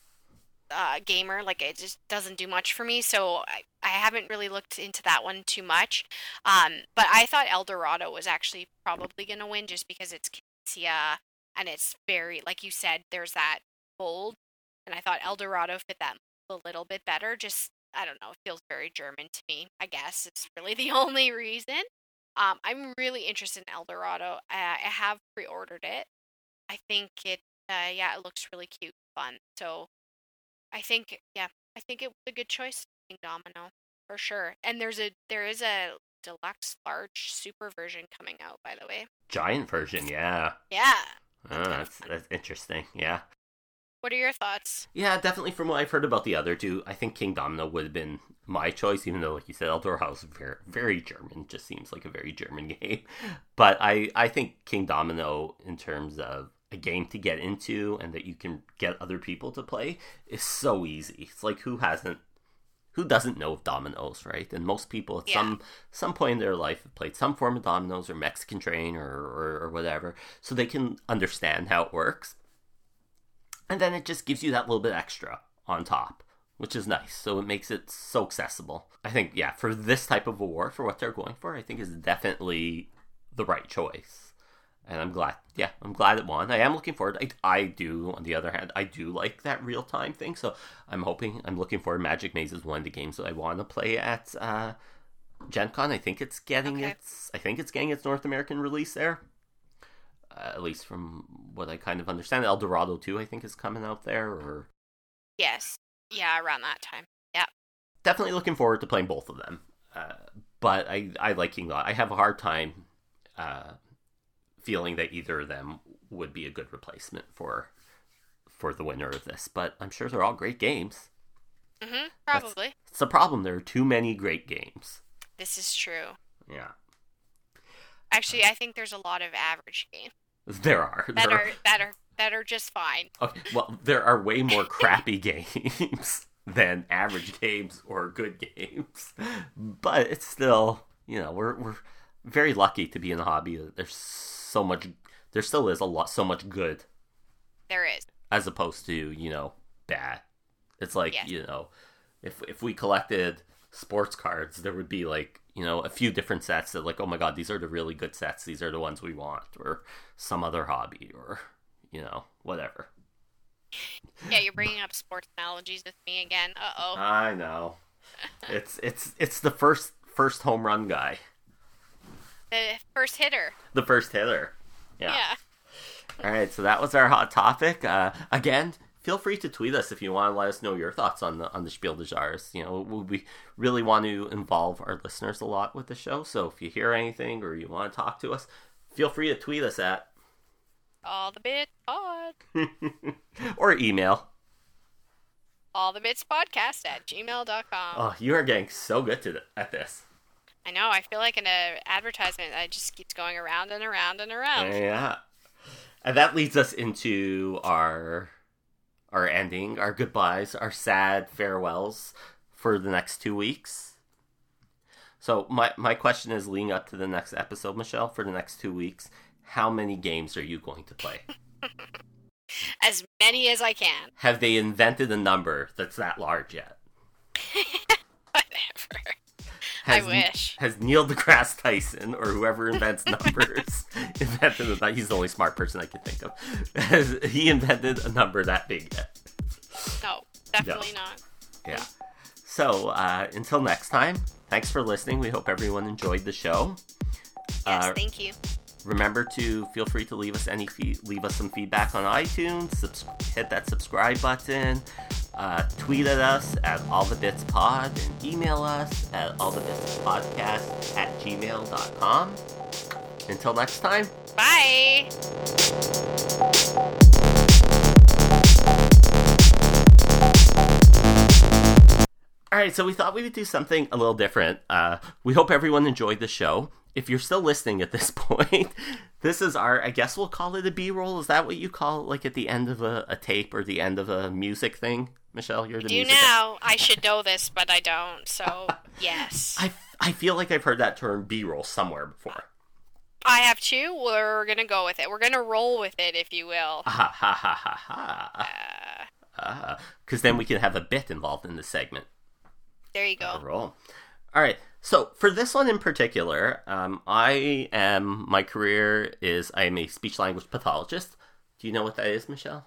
uh, gamer. Like, it just doesn't do much for me, so I, I haven't really looked into that one too much. Um, but I thought El Dorado was actually probably going to win just because it's Kia, and it's very, like you said, there's that bold, and I thought El Dorado fit that a little bit better. Just, I don't know, it feels very German to me, I guess. It's really the only reason. Um, I'm really interested in El Dorado. I, I have pre-ordered it. I think it, uh, yeah, it looks really cute, fun. So I think, yeah, I think it was a good choice. King Domino, for sure. And there's a there is a deluxe large super version coming out, by the way. Giant version, yeah. Yeah. Oh, that's that's interesting. Yeah. What are your thoughts? Yeah, definitely from what I've heard about the other two, I think King Domino would have been my choice, even though, like you said, El Dorado is very, very German. Just seems like a very German game. But I, I think King Domino, in terms of a game to get into and that you can get other people to play, is so easy. It's like, who hasn't, who doesn't know of dominoes, right? And most people at yeah. some some point in their life have played some form of dominoes or Mexican Train or, or, or whatever, so they can understand how it works. And then it just gives you that little bit extra on top, which is nice. So it makes it so accessible. I think, yeah, for this type of award, for what they're going for, I think is definitely the right choice. And I'm glad, yeah, I'm glad it won. I am looking forward. I, I do, on the other hand, I do like that real-time thing. So I'm hoping, I'm looking forward. Magic Maze is one of the games that I want to play at uh, Gen Con. I think it's getting okay. its, I think it's getting its North American release there. Uh, at least from what I kind of understand. El Dorado two, I think, is coming out there. Or Yes. Yeah, around that time. Yeah. Definitely looking forward to playing both of them. Uh, but I, I like King Domino. I have a hard time uh, feeling that either of them would be a good replacement for for the winner of this. But I'm sure they're all great games. Mm-hmm, probably. That's, it's a problem. There are too many great games. This is true. Yeah. Actually, I think there's a lot of average games. There are. That there are, are that are that are just fine. Okay, well, there are way more crappy games than average games or good games. But it's still, you know, we're we're very lucky to be in the hobby. There's so much there still is a lot so much good. There is. As opposed to, you know, bad. It's like, yes. you know, if if we collected sports cards, there would be like, you know, a few different sets that like, oh my god, these are the really good sets, these are the ones we want, or some other hobby, or, you know, whatever. Yeah, you're bringing up sports analogies with me again. Uh-oh. I know. it's it's it's the first first home run guy. The first hitter. The first hitter. Yeah. Yeah. All right, so that was our hot topic. Uh, again, feel free to tweet us if you want to let us know your thoughts on the on the Spiel des Jahres. You know, we really want to involve our listeners a lot with the show. So if you hear anything or you want to talk to us, feel free to tweet us at All the Bits Pod or email All the Bits Podcast at gmail dot com. Oh, you are getting so good to the, at this. I know. I feel like in an advertisement, it just keeps going around and around and around. Yeah, and that leads us into our. Our ending, our goodbyes, our sad farewells for the next two weeks. So my, my question is, leading up to the next episode, Michelle, for the next two weeks, how many games are you going to play? As many as I can. Have they invented a number that's that large yet? Whatever. Has, I wish. Has Neil deGrasse Tyson, or whoever invents numbers, invented a, he's the only smart person I can think of, has he invented a number that big yet? No, definitely no. not. Yeah. So, uh, until next time, thanks for listening. We hope everyone enjoyed the show. Yes, uh, thank you. Remember to feel free to leave us any fee- leave us some feedback on iTunes. Subs- hit that subscribe button. Uh, tweet at us at allthebitspod and email us at allthebitspodcast at gmail dot com. Until next time. Bye. All right, so we thought we would do something a little different. Uh, we hope everyone enjoyed the show. If you're still listening at this point, this is our, I guess we'll call it a B-roll. Is that what you call it, like at the end of a, a tape or the end of a music thing? Michelle, you're the do music now. I should know this, but I don't, so yes. I, I feel like I've heard that term B-roll somewhere before. I have too. We're going to go with it. We're going to roll with it, if you will. Ha ha ha ha ha. Uh, because then we can have a bit involved in the segment. There you go. Roll. All right. So for this one in particular, um, I am, my career is, I am a speech language pathologist. Do you know what that is, Michelle?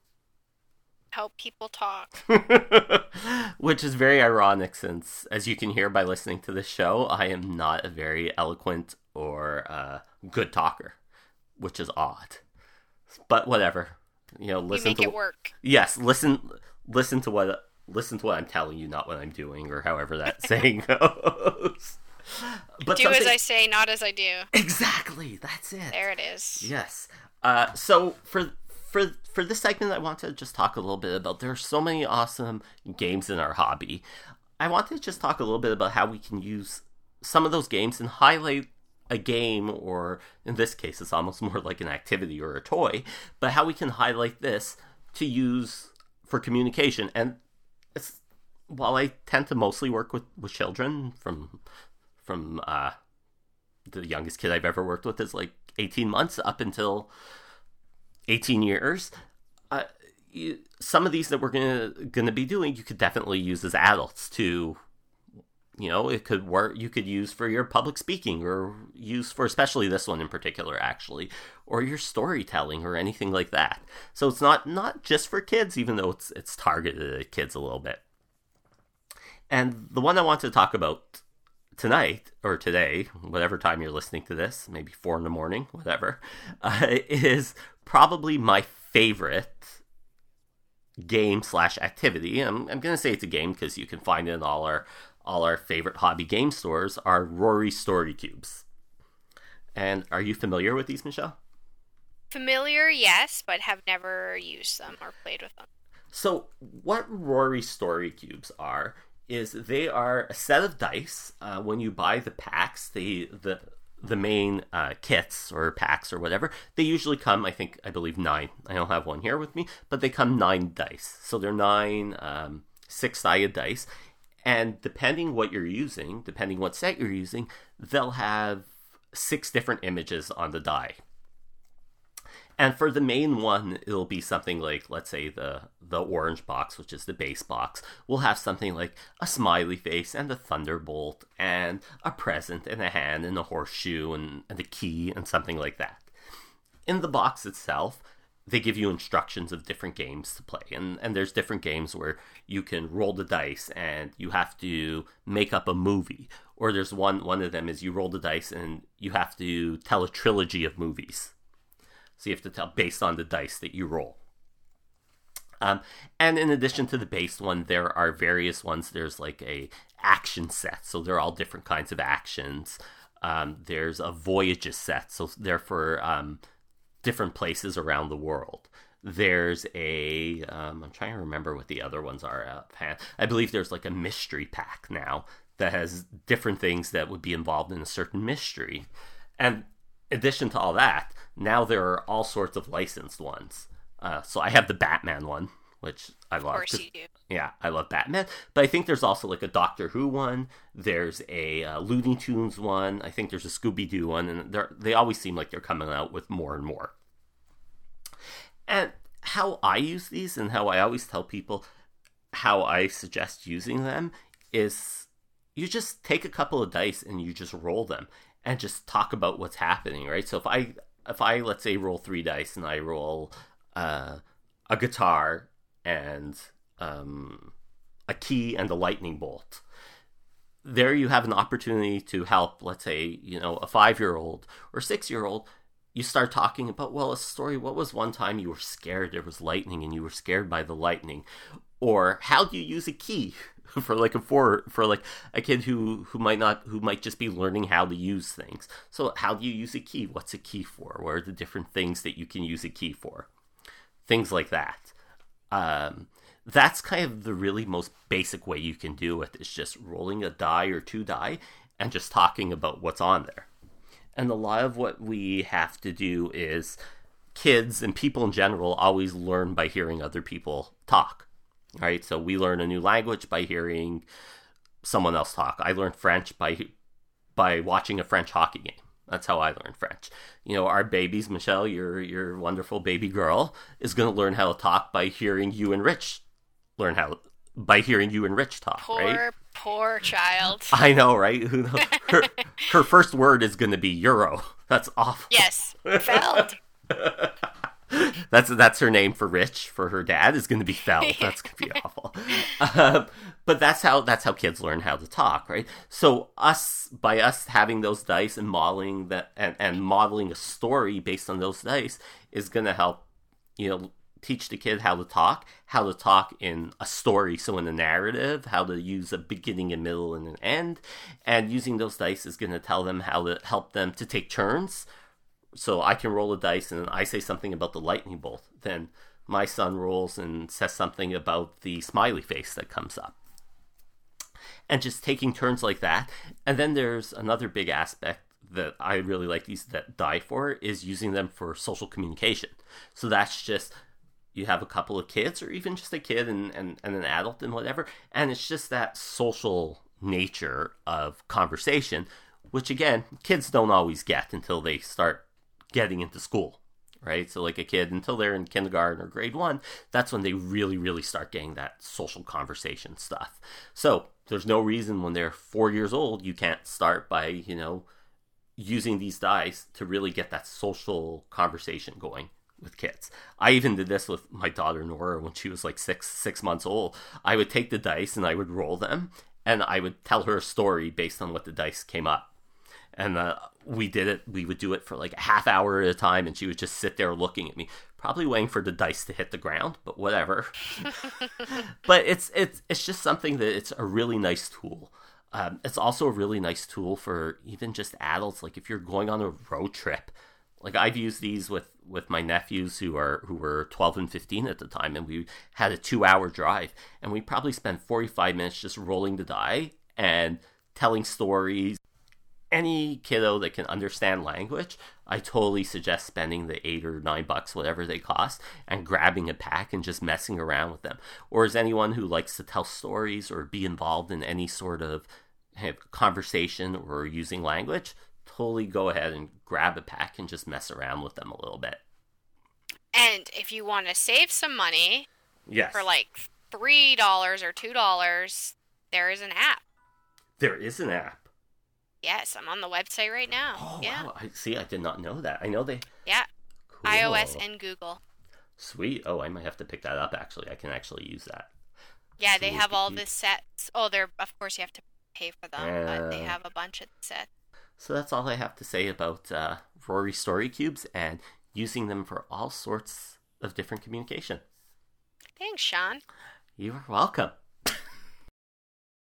Help people talk. Which is very ironic since, as you can hear by listening to this show, I am not a very eloquent or uh, good talker, which is odd. But whatever. You know, listen you make to it work. Yes, listen listen to what listen to what I'm telling you, not what I'm doing, or however that saying goes. But do as I say, not as I do. Exactly, that's it. There it is. Yes. Uh, so for for for this segment, I want to just talk a little bit about. There are so many awesome games in our hobby. I want to just talk a little bit about how we can use some of those games and highlight a game, or in this case, it's almost more like an activity or a toy, but how we can highlight this to use for communication. And it's, while I tend to mostly work with, with children, from from uh, the youngest kid I've ever worked with is like eighteen months up until eighteen years, uh, you, some of these that we're gonna gonna be doing, you could definitely use as adults to. You know, it could work, you could use for your public speaking, or use for, especially this one in particular, actually, or your storytelling or anything like that. So it's not, not just for kids, even though it's, it's targeted at kids a little bit. And the one I want to talk about tonight, or today, whatever time you're listening to this, maybe four in the morning, whatever, uh, is probably my favorite game slash activity. I'm, I'm going to say it's a game because you can find it in all our all our favorite hobby game stores, are Rory Story Cubes. And are you familiar with these, Michelle? Familiar, yes, but have never used them or played with them. So what Rory Story Cubes are, is they are a set of dice. Uh, when you buy the packs, they, the the main uh, kits or packs or whatever, they usually come, I think, I believe nine. I don't have one here with me, but they come nine dice. So they're nine um, six-sided dice. And depending what you're using, depending what set you're using, they'll have six different images on the die. And for the main one, it'll be something like, let's say, the, the orange box, which is the base box, will have something like a smiley face and a thunderbolt and a present and a hand and a horseshoe and, and a key and something like that. In the box itself, they give you instructions of different games to play. And, and there's different games where you can roll the dice and you have to make up a movie. Or there's one, one of them is you roll the dice and you have to tell a trilogy of movies. So you have to tell based on the dice that you roll. Um, and in addition to the base one, there are various ones. There's like a action set. So they're all different kinds of actions. Um, there's a voyages set. So they're for... Um, different places around the world. There's a, um, I'm trying to remember what the other ones are offhand. I believe there's like a mystery pack now that has different things that would be involved in a certain mystery. And in addition to all that, now there are all sorts of licensed ones. Uh, so I have the Batman one, which I love. Of course you do. Yeah, I love Batman. But I think there's also like a Doctor Who one. There's a uh, Looney Tunes one. I think there's a Scooby-Doo one. And they always seem like they're coming out with more and more. And how I use these, and how I always tell people how I suggest using them, is you just take a couple of dice and you just roll them and just talk about what's happening, right? So if I, if I let's say, roll three dice and I roll uh, a guitar and um, a key and a lightning bolt, there you have an opportunity to help, let's say, you know, a five-year-old or six-year-old. You start talking about, well, a story, what was one time you were scared there was lightning and you were scared by the lightning? Or how do you use a key for like a for for like a kid who, who might not who might just be learning how to use things. So how do you use a key? What's a key for? What are the different things that you can use a key for? Things like that. Um, that's kind of the really most basic way you can do it, is just rolling a die or two die and just talking about what's on there. And a lot of what we have to do is, kids and people in general always learn by hearing other people talk, right? So we learn a new language by hearing someone else talk. I learned French by by watching a French hockey game. That's how I learned French. You know, our babies, Michelle, your your wonderful baby girl, is going to learn how to talk by hearing you and Rich learn how by hearing you and Rich talk. Poor, right? poor child. I know, right? Who knows? Her, her first word is going to be Euro. That's awful. Yes, Feld. That's that's her name for Rich. For her dad is going to be Feld. That's going to be awful. Um, but that's how that's how kids learn how to talk, right? So us by us having those dice and modeling that and, and modeling a story based on those dice is going to help, you know, teach the kid how to talk, how to talk in a story. So in a narrative, how to use a beginning, a middle, and an end. And using those dice is going to tell them how to help them to take turns. So I can roll a dice and I say something about the lightning bolt. Then my son rolls and says something about the smiley face that comes up. And just taking turns like that. And then there's another big aspect that I really like these that die for, is using them for social communication. So that's just, you have a couple of kids or even just a kid and, and, and an adult and whatever. And it's just that social nature of conversation, which again, kids don't always get until they start getting into school, right? So like a kid, until they're in kindergarten or grade one, that's when they really, really start getting that social conversation stuff. So there's no reason when they're four years old, you can't start by, you know, using these dice to really get that social conversation going with kids. I even did this with my daughter Nora when she was like six, six months old. I would take the dice and I would roll them and I would tell her a story based on what the dice came up. And uh, we did it. We would do it for like a half hour at a time, and she would just sit there looking at me, probably waiting for the dice to hit the ground, but whatever. But it's it's it's just something that it's a really nice tool. Um, it's also a really nice tool for even just adults. Like if you're going on a road trip, like I've used these with, with my nephews who are who were twelve and fifteen at the time, and we had a two hour drive, and we probably spent forty-five minutes just rolling the die and telling stories. Any kiddo that can understand language, I totally suggest spending the eight or nine bucks, whatever they cost, and grabbing a pack and just messing around with them. Or as anyone who likes to tell stories or be involved in any sort of conversation or using language, totally go ahead and grab a pack and just mess around with them a little bit. And if you want to save some money, yes, for like three dollars or two dollars, there is an app. There is an app. Yes, I'm on the website right now. Oh, yeah. wow. I see. I did not know that. I know they... Yeah. Cool. iOS and Google. Sweet. Oh, I might have to pick that up, actually. I can actually use that. Yeah, Sweet. They have all the sets. Oh, they're, of course, you have to pay for them, uh, but they have a bunch of sets. So that's all I have to say about uh, Rory Story Cubes and using them for all sorts of different communication. Thanks, Sean. You're welcome.